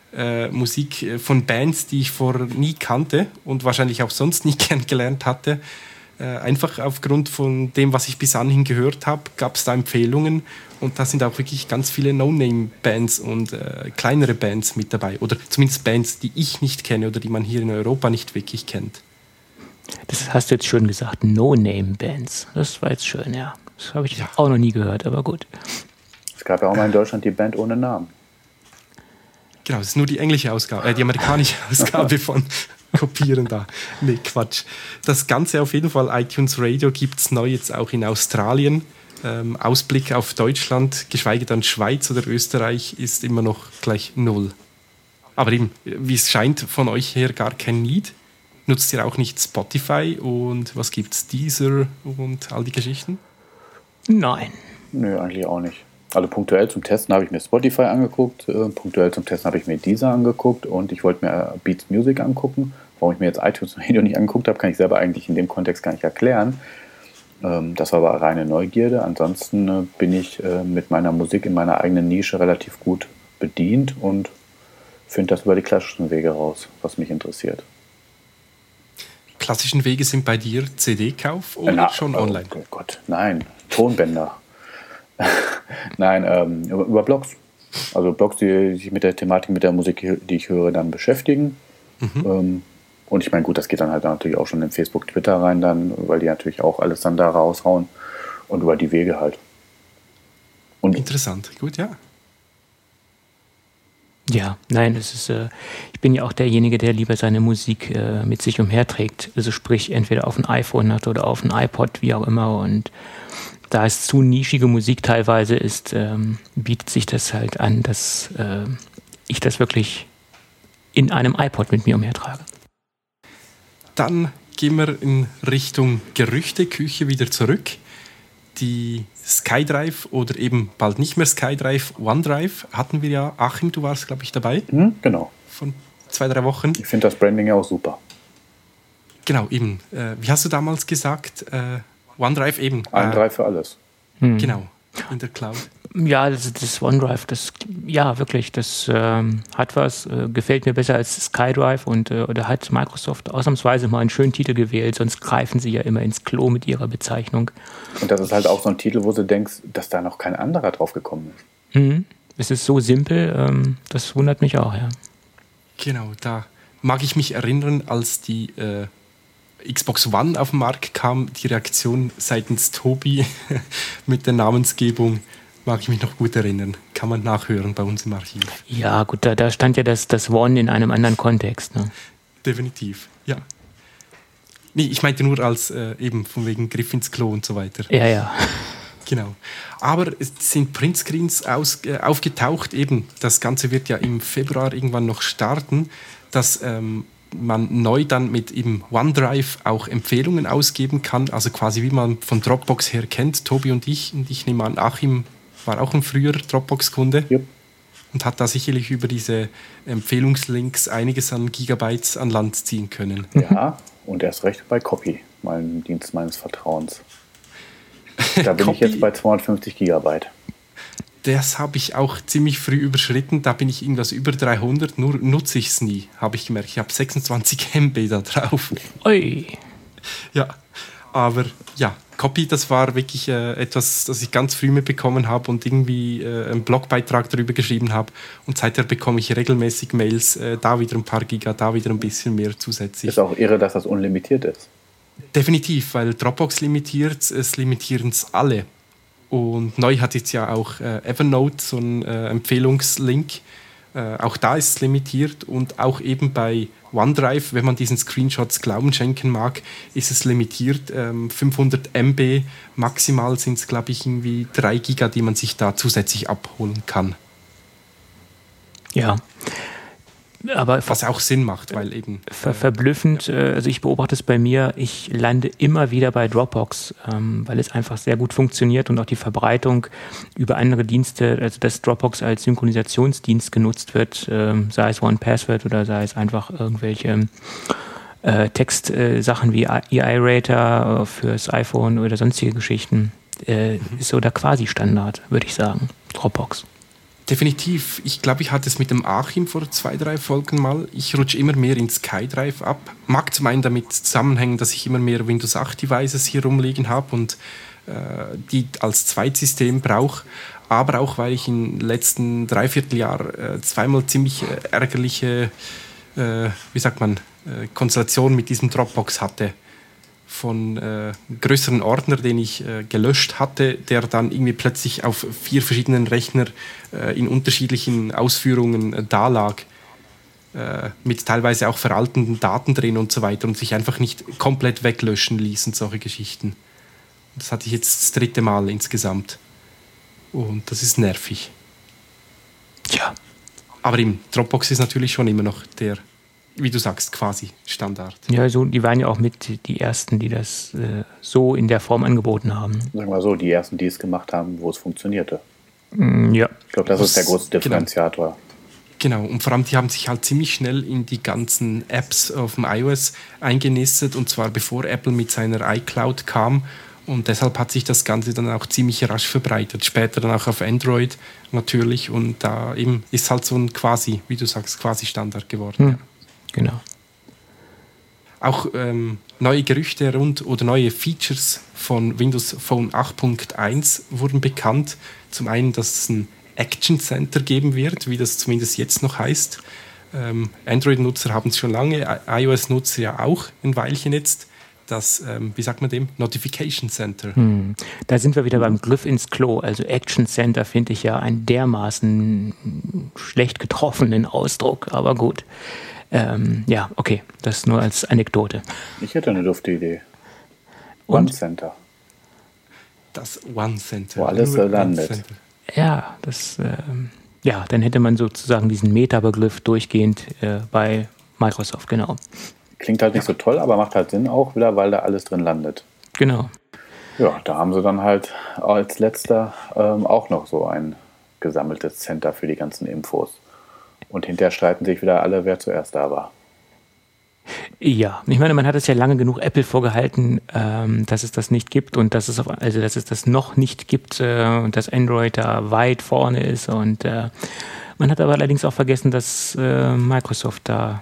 äh, Musik von Bands, die ich vorher nie kannte und wahrscheinlich auch sonst nie kennengelernt hatte. Äh, einfach aufgrund von dem, was ich bis anhin gehört habe, gab es da Empfehlungen und da sind auch wirklich ganz viele No-Name-Bands und äh, kleinere Bands mit dabei oder zumindest Bands, die ich nicht kenne oder die man hier in Europa nicht wirklich kennt. Das hast du jetzt schön gesagt, No-Name-Bands. Das war jetzt schön, ja. Das habe ich ja auch noch nie gehört, aber gut. Es gab ja auch mal in Deutschland die Band ohne Namen. Genau, das ist nur die englische Ausgabe, äh, die amerikanische Ausgabe von Kopieren da. Nee, Quatsch. Das Ganze auf jeden Fall, iTunes Radio gibt es neu jetzt auch in Australien. Ähm, Ausblick auf Deutschland, geschweige denn Schweiz oder Österreich, ist immer noch gleich null. Aber eben, wie es scheint, von euch her gar kein Need. Nutzt ihr auch nicht Spotify und was gibt's, Deezer und all die Geschichten? Nein. Nö, eigentlich auch nicht. Also punktuell zum Testen habe ich mir Spotify angeguckt, äh, punktuell zum Testen habe ich mir Deezer angeguckt und ich wollte mir Beats Music angucken. Warum ich mir jetzt iTunes Radio nicht angeguckt habe, kann ich selber eigentlich in dem Kontext gar nicht erklären. Ähm, das war aber reine Neugierde. Ansonsten äh, bin ich äh, mit meiner Musik in meiner eigenen Nische relativ gut bedient und finde das über die klassischen Wege raus, was mich interessiert. Klassischen Wege sind bei dir C D-Kauf oder Na, schon oh, online? Oh Gott, nein, Tonbänder. Nein, ähm, über, über Blogs. Also Blogs, die sich mit der Thematik, mit der Musik, die ich höre, dann beschäftigen. Mhm. Ähm, und ich meine, gut, das geht dann halt natürlich auch schon in Facebook, Twitter rein dann, weil die natürlich auch alles dann da raushauen und über die Wege halt. Und interessant, gut, ja. Ja, nein, es ist, äh, ich bin ja auch derjenige, der lieber seine Musik äh, mit sich umherträgt. Also sprich, entweder auf ein iPhone hat oder auf ein iPod, wie auch immer. Und da es zu nischige Musik teilweise ist, ähm, bietet sich das halt an, dass äh, ich das wirklich in einem iPod mit mir umhertrage. Dann gehen wir in Richtung Gerüchteküche wieder zurück. Die SkyDrive oder eben bald nicht mehr SkyDrive, OneDrive hatten wir ja. Achim, du warst, glaube ich, dabei. Hm, genau. Von zwei, drei Wochen. Ich finde das Branding ja auch super. Genau, eben. Äh, wie hast du damals gesagt? Äh, OneDrive eben. Ein äh, Drive für alles. Hm. Genau, in der Cloud. Ja, das, das OneDrive, das, ja, wirklich, das ähm, hat was, äh, gefällt mir besser als SkyDrive und äh, oder hat Microsoft ausnahmsweise mal einen schönen Titel gewählt, sonst greifen sie ja immer ins Klo mit ihrer Bezeichnung. Und das ist halt auch so ein Titel, wo du denkst, dass da noch kein anderer drauf gekommen ist. Mhm. Es ist so simpel, ähm, das wundert mich auch, ja. Genau, da mag ich mich erinnern, als die äh, Xbox One auf den Markt kam, die Reaktion seitens Tobi mit der Namensgebung, mag ich mich noch gut erinnern. Kann man nachhören bei uns im Archiv. Ja, gut, da, da stand ja das, das One in einem anderen Kontext. Ne? Definitiv, ja. Nee, ich meinte nur als äh, eben von wegen Griff ins Klo und so weiter. Ja, ja. Genau. Aber es sind Printscreens aus, äh, aufgetaucht. Eben, das Ganze wird ja im Februar irgendwann noch starten, dass ähm, man neu dann mit eben OneDrive auch Empfehlungen ausgeben kann. Also quasi wie man von Dropbox her kennt, Tobi und ich. Und ich nehme an, Achim war auch ein früherer Dropbox-Kunde. Yep. Und hat da sicherlich über diese Empfehlungslinks einiges an Gigabytes an Land ziehen können. Ja, und erst recht bei Copy, meinem Dienst meines Vertrauens. Da bin ich jetzt bei zweihundertfünfzig Gigabyte. Das habe ich auch ziemlich früh überschritten. Da bin ich irgendwas über dreihundert, nur nutze ich es nie, habe ich gemerkt. Ich habe sechsundzwanzig Megabyte da drauf. Ui. Ja, aber ja, Copy, das war wirklich äh, etwas, das ich ganz früh mitbekommen habe und irgendwie äh, einen Blogbeitrag darüber geschrieben habe. Und seither bekomme ich regelmäßig Mails, äh, da wieder ein paar Giga, da wieder ein bisschen mehr zusätzlich. Ist auch irre, dass das unlimitiert ist. Definitiv, weil Dropbox limitiert, es limitieren es alle. Und neu hat jetzt ja auch äh, Evernote so einen äh, Empfehlungslink. Äh, auch da ist es limitiert und auch eben bei OneDrive, wenn man diesen Screenshots Glauben schenken mag, ist es limitiert. Ähm, fünfhundert Megabyte, maximal sind es, glaube ich, irgendwie drei Giga, die man sich da zusätzlich abholen kann. Ja. Aber was auch Sinn macht, weil eben... Ver- verblüffend, äh, also ich beobachte es bei mir, ich lande immer wieder bei Dropbox, ähm, weil es einfach sehr gut funktioniert und auch die Verbreitung über andere Dienste, also dass Dropbox als Synchronisationsdienst genutzt wird, ähm, sei es OnePassword oder sei es einfach irgendwelche äh, Textsachen äh, wie E I-Rater äh, fürs iPhone oder sonstige Geschichten, äh, mhm. ist so der Quasi-Standard, würde ich sagen, Dropbox. Definitiv. Ich glaube, ich hatte es mit dem Achim vor zwei, drei Folgen mal. Ich rutsche immer mehr in SkyDrive ab. Mag zum einen damit zusammenhängen, dass ich immer mehr Windows acht Devices hier rumliegen habe und äh, die als Zweitsystem brauche. Aber auch, weil ich im letzten Dreivierteljahr äh, zweimal ziemlich äh, ärgerliche, äh, wie sagt man, äh, Konstellationen mit diesem Dropbox hatte. Von äh, größeren Ordner, den ich äh, gelöscht hatte, der dann irgendwie plötzlich auf vier verschiedenen Rechner äh, in unterschiedlichen Ausführungen äh, dalag, äh, mit teilweise auch veralteten Daten drin und so weiter und sich einfach nicht komplett weglöschen ließen, solche Geschichten. Das hatte ich jetzt das dritte Mal insgesamt. Und das ist nervig. Tja. Aber im Dropbox ist natürlich schon immer noch der, wie du sagst, quasi Standard. Ja, so, die waren ja auch mit die Ersten, die das äh, so in der Form angeboten haben. Sagen wir mal so, die Ersten, die es gemacht haben, wo es funktionierte. Mm, ja. Ich glaube, das, das ist der große Differenziator. Genau. genau, und vor allem, die haben sich halt ziemlich schnell in die ganzen Apps auf dem iOS eingenistet, und zwar bevor Apple mit seiner iCloud kam. Und deshalb hat sich das Ganze dann auch ziemlich rasch verbreitet. Später dann auch auf Android natürlich. Und da eben ist halt so ein quasi, wie du sagst, quasi Standard geworden. Hm. Ja. Genau. Auch ähm, neue Gerüchte rund oder neue Features von Windows Phone acht Punkt eins wurden bekannt. Zum einen, dass es ein Action Center geben wird, wie das zumindest jetzt noch heißt. Ähm, Android-Nutzer haben es schon lange, iOS-Nutzer ja auch ein Weilchen jetzt. Das, ähm, wie sagt man dem? Notification Center. Hm. Da sind wir wieder beim Griff ins Klo. Also Action Center finde ich ja einen dermaßen schlecht getroffenen Ausdruck, aber gut. Ähm, ja, okay, das nur als Anekdote. Ich hätte eine dufte Idee. Und? One Center. Das One Center. Wo alles Nur landet. Center. Ja, das, ähm, ja, dann hätte man sozusagen diesen Meta-Begriff durchgehend äh, bei Microsoft, genau. Klingt halt nicht so toll, aber macht halt Sinn auch wieder, weil da alles drin landet. Genau. Ja, da haben sie dann halt als letzter ähm, auch noch so ein gesammeltes Center für die ganzen Infos. Und hinterher streiten sich wieder alle, wer zuerst da war. Ja, ich meine, man hat es ja lange genug Apple vorgehalten, ähm, dass es das nicht gibt und dass es auf, also dass es das noch nicht gibt äh, und dass Android da weit vorne ist. Und äh, man hat aber allerdings auch vergessen, dass äh, Microsoft da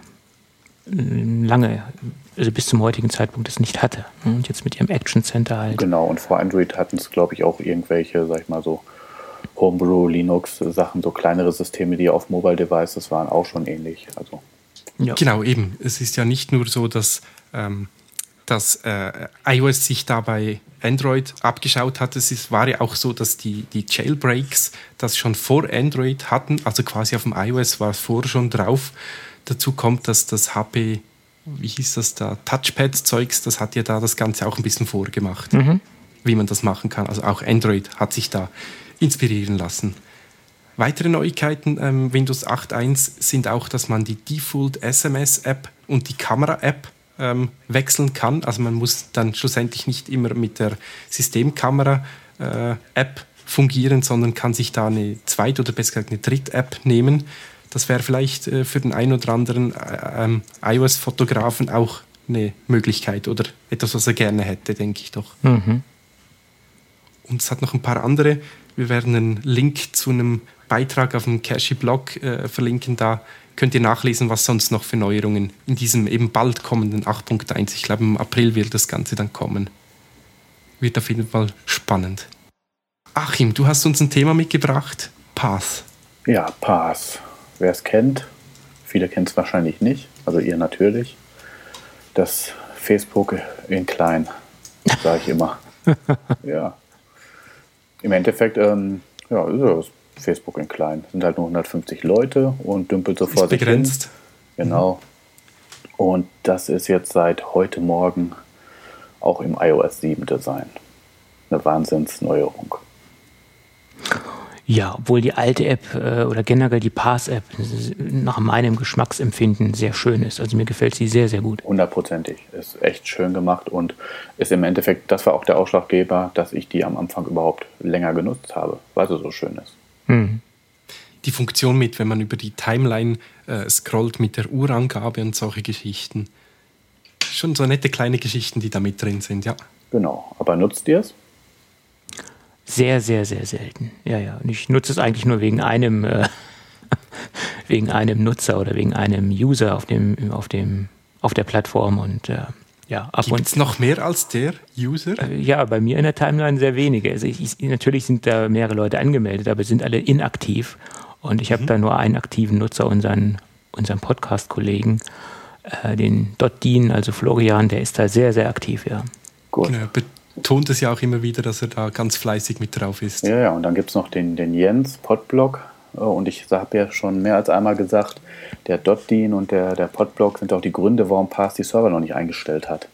lange, also bis zum heutigen Zeitpunkt das nicht hatte. Und jetzt mit ihrem Action Center halt. Genau, und vor Android hatten es, glaube ich, auch irgendwelche, sag ich mal so, Homebrew, Linux-Sachen, so kleinere Systeme, die auf Mobile-Devices waren, auch schon ähnlich. Also. Ja. Genau, eben. Es ist ja nicht nur so, dass, ähm, dass äh, iOS sich da bei Android abgeschaut hat. Es ist, war ja auch so, dass die, die Jailbreaks das schon vor Android hatten. Also quasi auf dem iOS war es vorher schon drauf. Dazu kommt, dass das H P, wie hieß das da, Touchpad-Zeugs, das hat ja da das Ganze auch ein bisschen vorgemacht, mhm. wie man das machen kann. Also auch Android hat sich da inspirieren lassen. Weitere Neuigkeiten ähm, Windows acht Punkt eins sind auch, dass man die Default S M S-App und die Kamera-App ähm, wechseln kann. Also man muss dann schlussendlich nicht immer mit der Systemkamera-App äh, fungieren, sondern kann sich da eine Zweit- oder besser gesagt eine Dritt-App nehmen. Das wäre vielleicht äh, für den einen oder anderen äh, ähm, iOS-Fotografen auch eine Möglichkeit oder etwas, was er gerne hätte, denke ich doch. Mhm. Und es hat noch ein paar andere. Wir werden einen Link zu einem Beitrag auf dem Cashy-Blog äh, verlinken. Da könnt ihr nachlesen, was sonst noch für Neuerungen in diesem eben bald kommenden acht Punkt eins. Ich glaube, im April wird das Ganze dann kommen. Wird auf jeden Fall spannend. Achim, du hast uns ein Thema mitgebracht. Path. Ja, Path. Wer es kennt, viele kennen es wahrscheinlich nicht, also ihr natürlich. Das Facebook in klein, sage ich immer. Ja. Im Endeffekt, ähm, ja, ist das Facebook in klein. Es sind halt nur hundertfünfzig Leute und dümpelt so vor sich hin. Begrenzt. Genau. Und das ist jetzt seit heute Morgen auch im iOS sieben Design. Eine Wahnsinnsneuerung. Ja, obwohl die alte App äh, oder generell die Path-App nach meinem Geschmacksempfinden sehr schön ist. Also mir gefällt sie sehr, sehr gut. Hundertprozentig. Ist echt schön gemacht und ist im Endeffekt, das war auch der Ausschlaggeber, dass ich die am Anfang überhaupt länger genutzt habe, weil sie so schön ist. Mhm. Die Funktion mit, wenn man über die Timeline äh, scrollt mit der Uhrangabe und solche Geschichten. Schon so nette kleine Geschichten, die da mit drin sind, ja. Genau. Aber nutzt ihr es? Sehr, sehr, sehr selten. Ja, ja. Und ich nutze es eigentlich nur wegen einem, äh, wegen einem Nutzer oder wegen einem User auf dem, auf dem, auf der Plattform und äh, ja, ab Gibt es noch mehr als der User? Äh, ja, bei mir in der Timeline sehr wenige. Also ich, ich, natürlich sind da mehrere Leute angemeldet, aber sind alle inaktiv. Und ich habe mhm. da nur einen aktiven Nutzer, unseren, unseren Podcast-Kollegen, äh, den Dotdean, also Florian, der ist da sehr, sehr aktiv, ja. Gut. Genau, betont es ja auch immer wieder, dass er da ganz fleißig mit drauf ist. Ja, ja, und dann gibt es noch den, den Jens, Podblog. Und ich habe ja schon mehr als einmal gesagt, der Dotdean und der, der Podblog sind auch die Gründe, warum Pass die Server noch nicht eingestellt hat.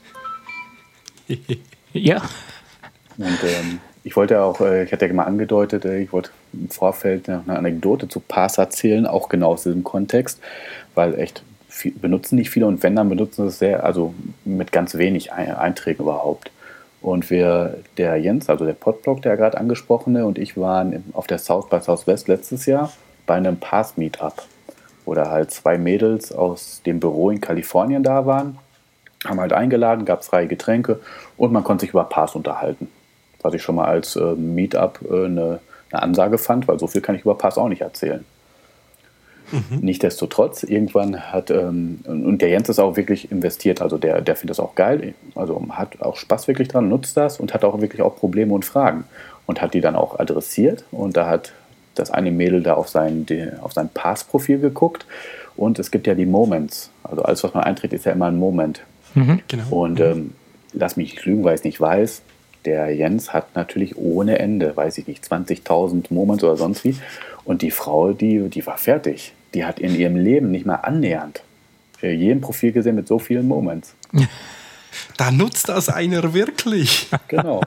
Ja. Und ähm, ich wollte auch, äh, ich hatte ja mal angedeutet, äh, ich wollte im Vorfeld eine Anekdote zu Pass erzählen, auch genau aus diesem Kontext, weil echt viel, benutzen nicht viele und wenn, dann benutzen es sehr, also mit ganz wenig Einträgen überhaupt. Und wir, der Jens, also der Podblog, der gerade angesprochene, und ich waren auf der South by Southwest letztes Jahr bei einem Pass-Meetup, wo da halt zwei Mädels aus dem Büro in Kalifornien da waren, haben halt eingeladen, gab es freie Getränke und man konnte sich über Pass unterhalten. Was ich schon mal als äh, Meetup äh, eine, eine Ansage fand, weil so viel kann ich über Pass auch nicht erzählen. Mhm. Nichtsdestotrotz, irgendwann hat, ähm, und der Jens ist auch wirklich investiert, also der, der findet das auch geil, also hat auch Spaß wirklich dran, nutzt das und hat auch wirklich auch Probleme und Fragen und hat die dann auch adressiert und da hat das eine Mädel da auf sein, die, auf sein Pass-Profil geguckt und es gibt ja die Moments, also alles, was man einträgt, ist ja immer ein Moment. Mhm. Genau. Und ähm, lass mich nicht lügen, weil ich es nicht weiß, der Jens hat natürlich ohne Ende, weiß ich nicht, zwanzigtausend Moments oder sonst wie. Und die Frau, die, die war fertig. Die hat in ihrem Leben nicht mal annähernd für jeden Profil gesehen mit so vielen Moments. Da nutzt das einer wirklich. Genau.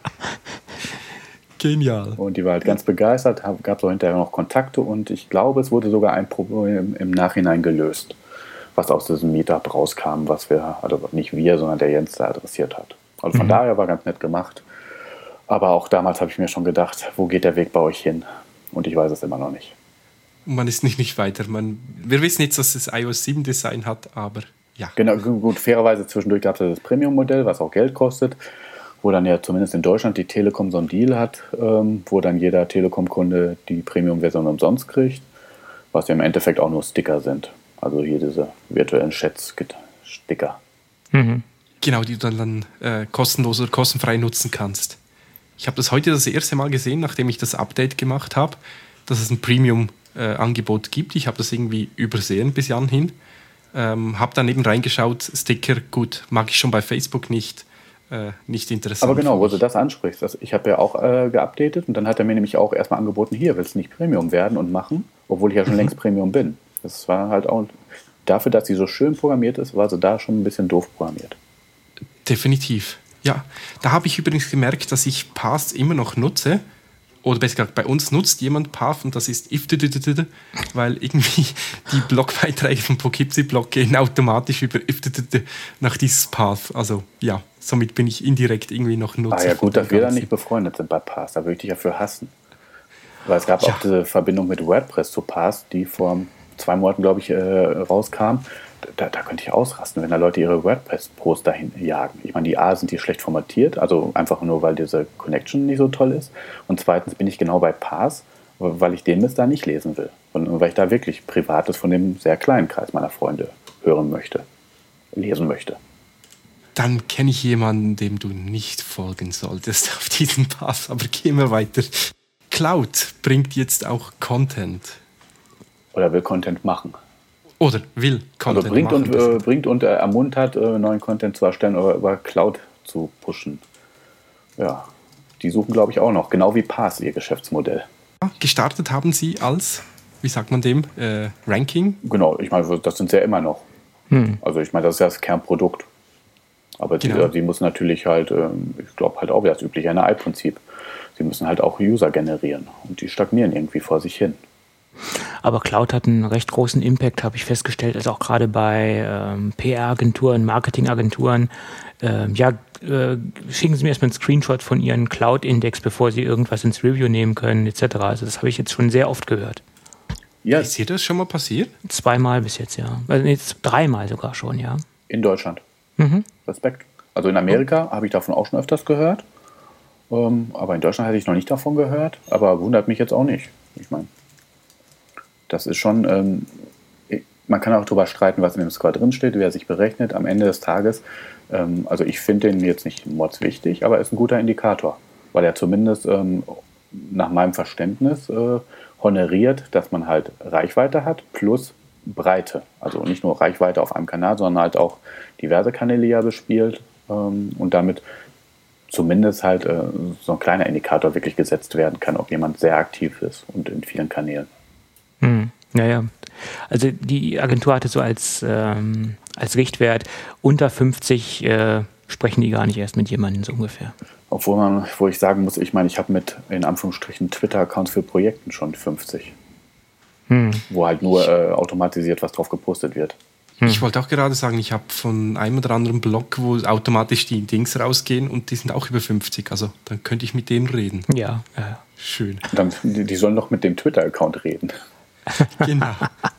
Genial. Und die war halt ganz begeistert, gab es auch hinterher noch Kontakte und ich glaube, es wurde sogar ein Problem im Nachhinein gelöst, was aus diesem Meetup rauskam, was wir, also nicht wir, sondern der Jens da adressiert hat. Also von mhm. daher war ganz nett gemacht. Aber auch damals habe ich mir schon gedacht, wo geht der Weg bei euch hin? Und ich weiß es immer noch nicht. Man ist nicht, nicht weiter. Man, wir wissen jetzt, dass es i O S sieben Design hat, aber ja. Genau, gut, fairerweise zwischendurch gab es das Premium-Modell, was auch Geld kostet, wo dann ja zumindest in Deutschland die Telekom so einen Deal hat, ähm, wo dann jeder Telekom-Kunde die Premium-Version umsonst kriegt, was ja im Endeffekt auch nur Sticker sind. Also hier diese virtuellen Chat-Sticker. Mhm. Genau, die du dann, dann äh, kostenlos oder kostenfrei nutzen kannst. Ich habe das heute das erste Mal gesehen, nachdem ich das Update gemacht habe, dass es ein Premium-Angebot äh, gibt. Ich habe das irgendwie übersehen bis anhin. Ähm, habe dann eben reingeschaut, Sticker, gut, mag ich schon bei Facebook nicht, äh, nicht interessant. Aber genau, wo du das ansprichst, das, ich habe ja auch äh, geupdatet und dann hat er mir nämlich auch erstmal angeboten, hier, willst du nicht Premium werden und machen, obwohl ich ja schon mhm. längst Premium bin. Das war halt auch, dafür, dass sie so schön programmiert ist, war sie da schon ein bisschen doof programmiert. Definitiv, ja. Da habe ich übrigens gemerkt, dass ich Pass immer noch nutze. Oder besser gesagt, bei uns nutzt jemand Path und das ist if, weil irgendwie die Blogbeiträge von Poughkeepsie-Blog gehen automatisch über if nach dieses Path. Also ja, somit bin ich indirekt irgendwie noch Nutzer. Ah ja gut, dass wir da nicht befreundet sind bei Path, da würde ich dich dafür hassen. Weil es gab ja auch diese Verbindung mit WordPress zu Path, die vor zwei Monaten, glaube ich, äh, rauskam. Da, da könnte ich ausrasten, wenn da Leute ihre WordPress-Posts dahin jagen. Ich meine, die A sind die schlecht formatiert, also einfach nur, weil diese Connection nicht so toll ist. Und zweitens bin ich genau bei Pass, weil ich den Mist da nicht lesen will. Und weil ich da wirklich Privates von dem sehr kleinen Kreis meiner Freunde hören möchte, lesen möchte. Dann kenne ich jemanden, dem du nicht folgen solltest auf diesen Pass, aber gehen wir weiter. Cloud bringt jetzt auch Content. Oder will Content machen. Oder will Content also bringt machen. Und, äh, bringt und äh, ermuntert, äh, neuen Content zu erstellen oder über Cloud zu pushen. Ja, die suchen, glaube ich, auch noch, genau wie Pass, ihr Geschäftsmodell. Gestartet haben sie als, wie sagt man dem, äh, Ranking? Genau, ich meine, das sind sie ja immer noch. Hm. Also ich meine, das ist ja das Kernprodukt. Aber genau. die, die müssen natürlich halt, ähm, ich glaube halt auch wie das übliche N A I-Prinzip, sie müssen halt auch User generieren und die stagnieren irgendwie vor sich hin. Aber Cloud hat einen recht großen Impact, habe ich festgestellt, also auch gerade bei ähm, P R-Agenturen, Marketingagenturen. Ähm, ja, äh, schicken Sie mir erstmal einen Screenshot von Ihren Cloud-Index, bevor Sie irgendwas ins Review nehmen können, et cetera. Also das habe ich jetzt schon sehr oft gehört. Ja. Ist dir das schon mal passiert? Zweimal bis jetzt, ja. Also jetzt dreimal sogar schon, ja. In Deutschland. Mhm. Respekt. Also in Amerika habe ich davon auch schon öfters gehört. Ähm, aber in Deutschland hätte ich noch nicht davon gehört, aber wundert mich jetzt auch nicht. Ich meine, das ist schon, ähm, man kann auch darüber streiten, was in dem Score drinsteht, wie er sich berechnet. Am Ende des Tages, ähm, also ich finde den jetzt nicht mordswichtig, aber er ist ein guter Indikator, weil er zumindest ähm, nach meinem Verständnis äh, honoriert, dass man halt Reichweite hat plus Breite. Also nicht nur Reichweite auf einem Kanal, sondern halt auch diverse Kanäle ja bespielt ähm, und damit zumindest halt äh, so ein kleiner Indikator wirklich gesetzt werden kann, ob jemand sehr aktiv ist und in vielen Kanälen. Hm, naja, also die Agentur hatte so als, ähm, als Richtwert unter fünfzig äh, sprechen die gar nicht erst mit jemandem so ungefähr. Obwohl man, wo ich sagen muss, ich meine, ich habe mit in Anführungsstrichen Twitter-Accounts für Projekten schon fünfzig. Hm. Wo halt nur äh, automatisiert was drauf gepostet wird. Hm. Ich wollte auch gerade sagen, ich habe von einem oder anderen Blog, wo automatisch die Dings rausgehen und die sind auch über fünfzig. Also dann könnte ich mit denen reden. Ja. Äh. Schön. Dann, die, die sollen doch mit dem Twitter-Account reden. Genau.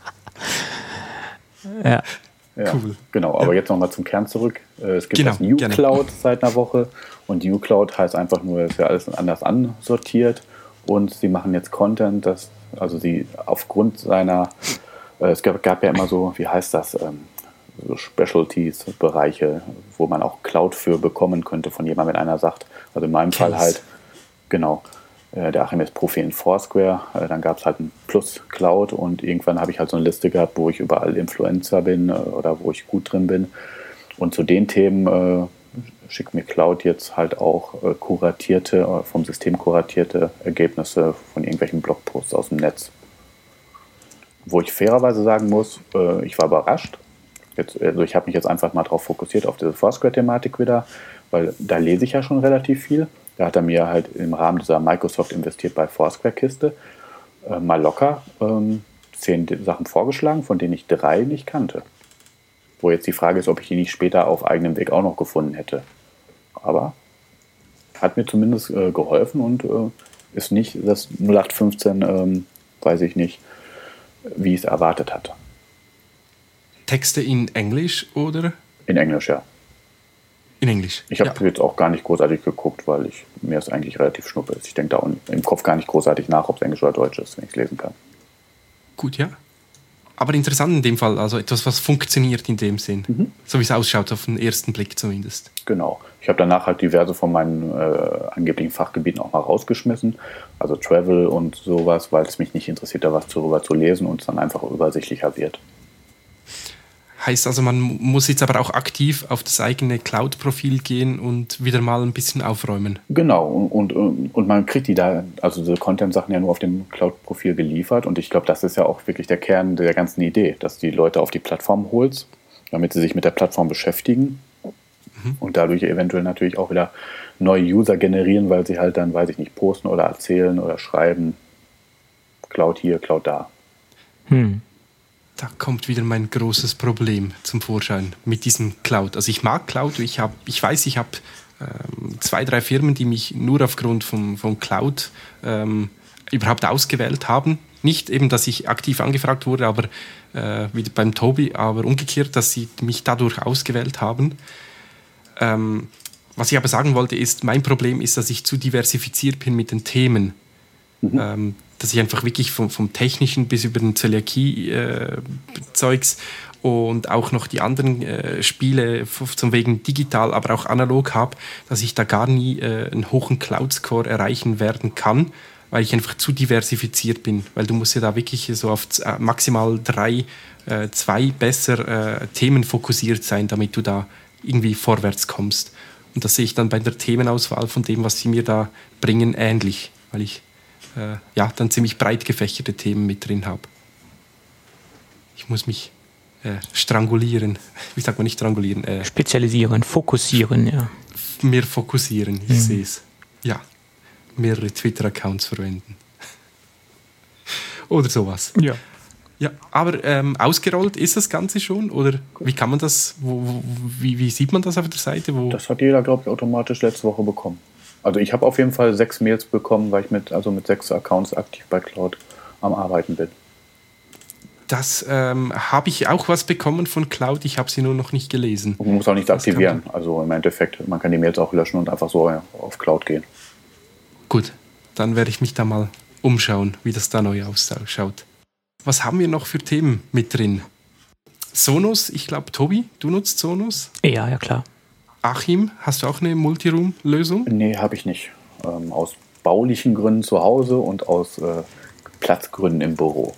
ja. Ja, cool. Genau, aber ja. Jetzt nochmal zum Kern zurück. Es gibt genau, das uCloud seit einer Woche und uCloud heißt einfach nur, es ist ja alles anders ansortiert und sie machen jetzt Content, das, also sie aufgrund seiner, äh, es gab, gab ja immer so, wie heißt das, ähm, so Specialties-Bereiche, wo man auch Cloud für bekommen könnte von jemandem, wenn einer sagt, also in meinem Case. Fall halt, genau, der Achim ist Profi in Foursquare, dann gab es halt ein Plus Cloud und irgendwann habe ich halt so eine Liste gehabt, wo ich überall Influencer bin oder wo ich gut drin bin. Und zu den Themen äh, schickt mir Cloud jetzt halt auch äh, kuratierte, vom System kuratierte Ergebnisse von irgendwelchen Blogposts aus dem Netz. Wo ich fairerweise sagen muss, äh, ich war überrascht. Jetzt, also ich habe mich jetzt einfach mal darauf fokussiert, auf diese Foursquare-Thematik wieder, weil da lese ich ja schon relativ viel. Da hat er mir halt im Rahmen dieser Microsoft investiert bei Foursquare-Kiste äh, mal locker ähm, zehn Sachen vorgeschlagen, von denen ich drei nicht kannte. Wo jetzt die Frage ist, ob ich die nicht später auf eigenem Weg auch noch gefunden hätte. Aber hat mir zumindest äh, geholfen und äh, ist nicht das null acht fünfzehn, ähm, weiß ich nicht, wie ich es erwartet hatte. Texte in Englisch oder? In Englisch, ja. In Englisch. Ich habe ja. jetzt auch gar nicht großartig geguckt, weil ich mir es eigentlich relativ schnuppe ist. Ich denke da im Kopf gar nicht großartig nach, ob es Englisch oder Deutsch ist, wenn ich es lesen kann. Gut, ja. Aber interessant in dem Fall, also etwas, was funktioniert in dem Sinn. Mhm. So wie es ausschaut, auf den ersten Blick zumindest. Genau. Ich habe danach halt diverse von meinen äh, angeblichen Fachgebieten auch mal rausgeschmissen. Also Travel und sowas, weil es mich nicht interessiert, da was darüber zu lesen und es dann einfach übersichtlicher wird. Heißt also, man muss jetzt aber auch aktiv auf das eigene Cloud-Profil gehen und wieder mal ein bisschen aufräumen. Genau, und, und, und man kriegt die da, also diese Content-Sachen ja nur auf dem Cloud-Profil geliefert und ich glaube, das ist ja auch wirklich der Kern der ganzen Idee, dass die Leute auf die Plattform holst, damit sie sich mit der Plattform beschäftigen mhm. und dadurch eventuell natürlich auch wieder neue User generieren, weil sie halt dann, weiß ich nicht, posten oder erzählen oder schreiben, Cloud hier, Cloud da. Hm. Da kommt wieder mein großes Problem zum Vorschein mit diesem Cloud. Also ich mag Cloud, ich, hab, ich weiß, ich habe ähm, zwei, drei Firmen, die mich nur aufgrund vom, vom Cloud ähm, überhaupt ausgewählt haben. Nicht eben, dass ich aktiv angefragt wurde, aber äh, wie beim Tobi, aber umgekehrt, dass sie mich dadurch ausgewählt haben. Ähm, was ich aber sagen wollte, ist, mein Problem ist, dass ich zu diversifiziert bin mit den Themen. Mhm. Ähm, dass ich einfach wirklich vom, vom Technischen bis über den Zöliakie-Zeugs äh, und auch noch die anderen äh, Spiele zum wegen digital, aber auch analog habe, dass ich da gar nie äh, einen hohen Cloud-Score erreichen werden kann, weil ich einfach zu diversifiziert bin. Weil du musst ja da wirklich so auf äh, maximal drei, äh, zwei besser äh, Themen fokussiert sein, damit du da irgendwie vorwärts kommst. Und das sehe ich dann bei der Themenauswahl von dem, was sie mir da bringen, ähnlich, weil ich Äh, ja, dann ziemlich breit gefächerte Themen mit drin habe. Ich muss mich äh, strangulieren. Wie sagt man nicht strangulieren? Äh, Spezialisieren, fokussieren, ja. Mehr fokussieren, ich mhm. sehe es. Ja, mehrere Twitter-Accounts verwenden. Oder sowas. Ja. Ja, aber ähm, ausgerollt ist das Ganze schon? Oder wie kann man das, wo, wo, wie, wie sieht man das auf der Seite? Wo das hat jeder, glaube ich, automatisch letzte Woche bekommen. Also ich habe auf jeden Fall sechs Mails bekommen, weil ich mit, also mit sechs Accounts aktiv bei Cloud am Arbeiten bin. Das ähm, habe ich auch was bekommen von Cloud, ich habe sie nur noch nicht gelesen. Und man muss auch nichts aktivieren. Also im Endeffekt, man kann die Mails auch löschen und einfach so auf Cloud gehen. Gut, dann werde ich mich da mal umschauen, wie das da neu ausschaut. Was haben wir noch für Themen mit drin? Sonos, ich glaube, Tobi, du nutzt Sonos? Ja, ja, klar. Achim, hast du auch eine Multiroom-Lösung? Nee, habe ich nicht. Ähm, aus baulichen Gründen zu Hause und aus äh, Platzgründen im Büro.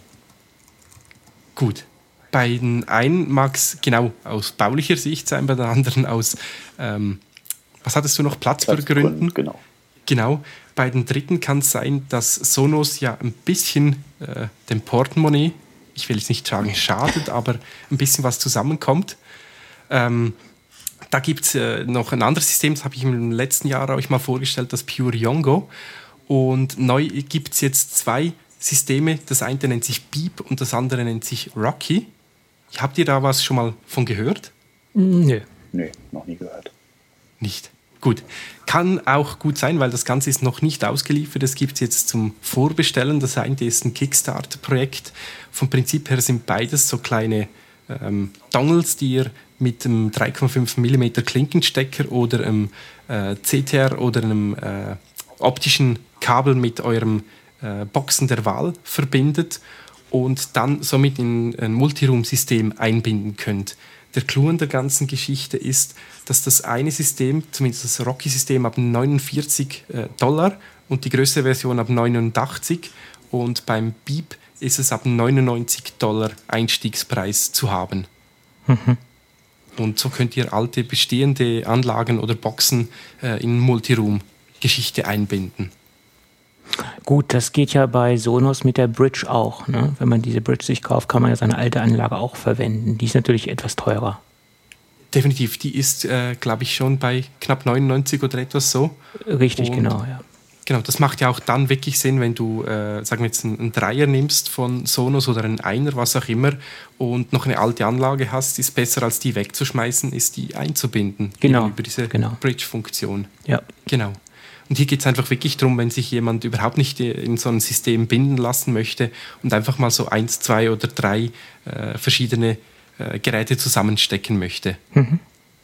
Gut. Bei den einen mag es genau aus baulicher Sicht sein, bei den anderen aus, ähm, was hattest du noch, Platzgründen? Genau. Genau. Bei den dritten kann es sein, dass Sonos ja ein bisschen äh, dem Portemonnaie, ich will jetzt nicht sagen schadet, aber ein bisschen was zusammenkommt. Ähm, da gibt es äh, noch ein anderes System, das habe ich im letzten Jahr euch mal vorgestellt, das Pure Yongo. Und neu gibt es jetzt zwei Systeme. Das eine nennt sich Beep und das andere nennt sich Rocky. Habt ihr da was schon mal von gehört? Nö. Nee, noch nie gehört. Nicht. Gut. Kann auch gut sein, weil das Ganze ist noch nicht ausgeliefert. Es gibt es jetzt zum Vorbestellen. Das eine ist ein Kickstarter-Projekt. Vom Prinzip her sind beides so kleine ähm, Dongles, die ihr mit einem drei Komma fünf Millimeter Klinkenstecker oder einem äh, C T R oder einem äh, optischen Kabel mit eurem äh, Boxen der Wahl verbindet und dann somit in ein Multiroom-System einbinden könnt. Der Clou an der ganzen Geschichte ist, dass das eine System, zumindest das Rocky-System, ab neunundvierzig Dollar und die größere Version ab neunundachtzig und beim Beep ist es ab neunundneunzig Dollar Einstiegspreis zu haben. Mhm. Und so könnt ihr alte bestehende Anlagen oder Boxen äh, in Multiroom-Geschichte einbinden. Gut, das geht ja bei Sonos mit der Bridge auch. Ne? Wenn man diese Bridge sich kauft, kann man ja seine alte Anlage auch verwenden. Die ist natürlich etwas teurer. Definitiv, die ist, äh, glaube ich, schon bei knapp neunundneunzig oder etwas so. Richtig, Und genau, ja. Genau, das macht ja auch dann wirklich Sinn, wenn du, äh, sagen wir jetzt, einen, einen Dreier nimmst von Sonos oder einen Einer, was auch immer, und noch eine alte Anlage hast, ist besser, als die wegzuschmeißen, ist die einzubinden. Genau, über diese genau. Bridge-Funktion. Ja. Genau. Und hier geht es einfach wirklich darum, wenn sich jemand überhaupt nicht in so ein System binden lassen möchte und einfach mal so eins, zwei oder drei äh, verschiedene äh, Geräte zusammenstecken möchte. Mhm.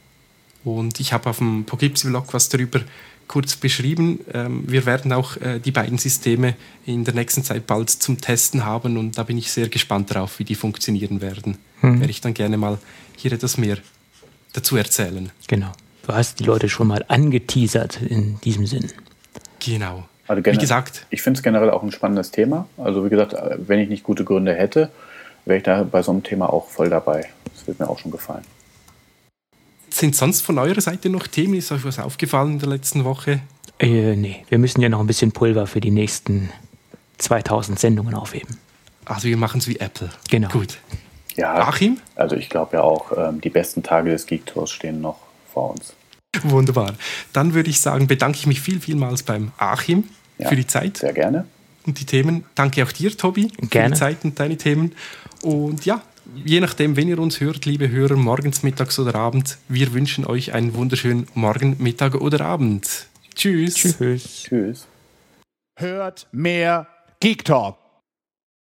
Und ich habe auf dem Pogipsi-Blog was darüber kurz beschrieben. Ähm, wir werden auch äh, die beiden Systeme in der nächsten Zeit bald zum Testen haben und da bin ich sehr gespannt drauf, wie die funktionieren werden. Mhm. Werde ich dann gerne mal hier etwas mehr dazu erzählen. Genau. Du hast die Leute schon mal angeteasert in diesem Sinn. Genau. Also wie gesagt. Ich finde es generell auch ein spannendes Thema. Also wie gesagt, wenn ich nicht gute Gründe hätte, wäre ich da bei so einem Thema auch voll dabei. Das wird mir auch schon gefallen. Sind sonst von eurer Seite noch Themen? Ist euch was aufgefallen in der letzten Woche? Äh, nee, wir müssen ja noch ein bisschen Pulver für die nächsten zweitausend Sendungen aufheben. Also wir machen es wie Apple. Genau. Gut. Ja, Achim? Also ich glaube ja auch, ähm, die besten Tage des Geek Tours stehen noch vor uns. Wunderbar. Dann würde ich sagen, bedanke ich mich viel, vielmals beim Achim Ja, für die Zeit sehr gerne. und die Themen. Danke auch dir, Tobi, Gerne. für die Zeit und deine Themen. Und ja, je nachdem, wenn ihr uns hört, liebe Hörer, morgens, mittags oder abends, wir wünschen euch einen wunderschönen Morgen, Mittag oder Abend. Tschüss. Tschüss. Tschüss. Hört mehr Geek Talk.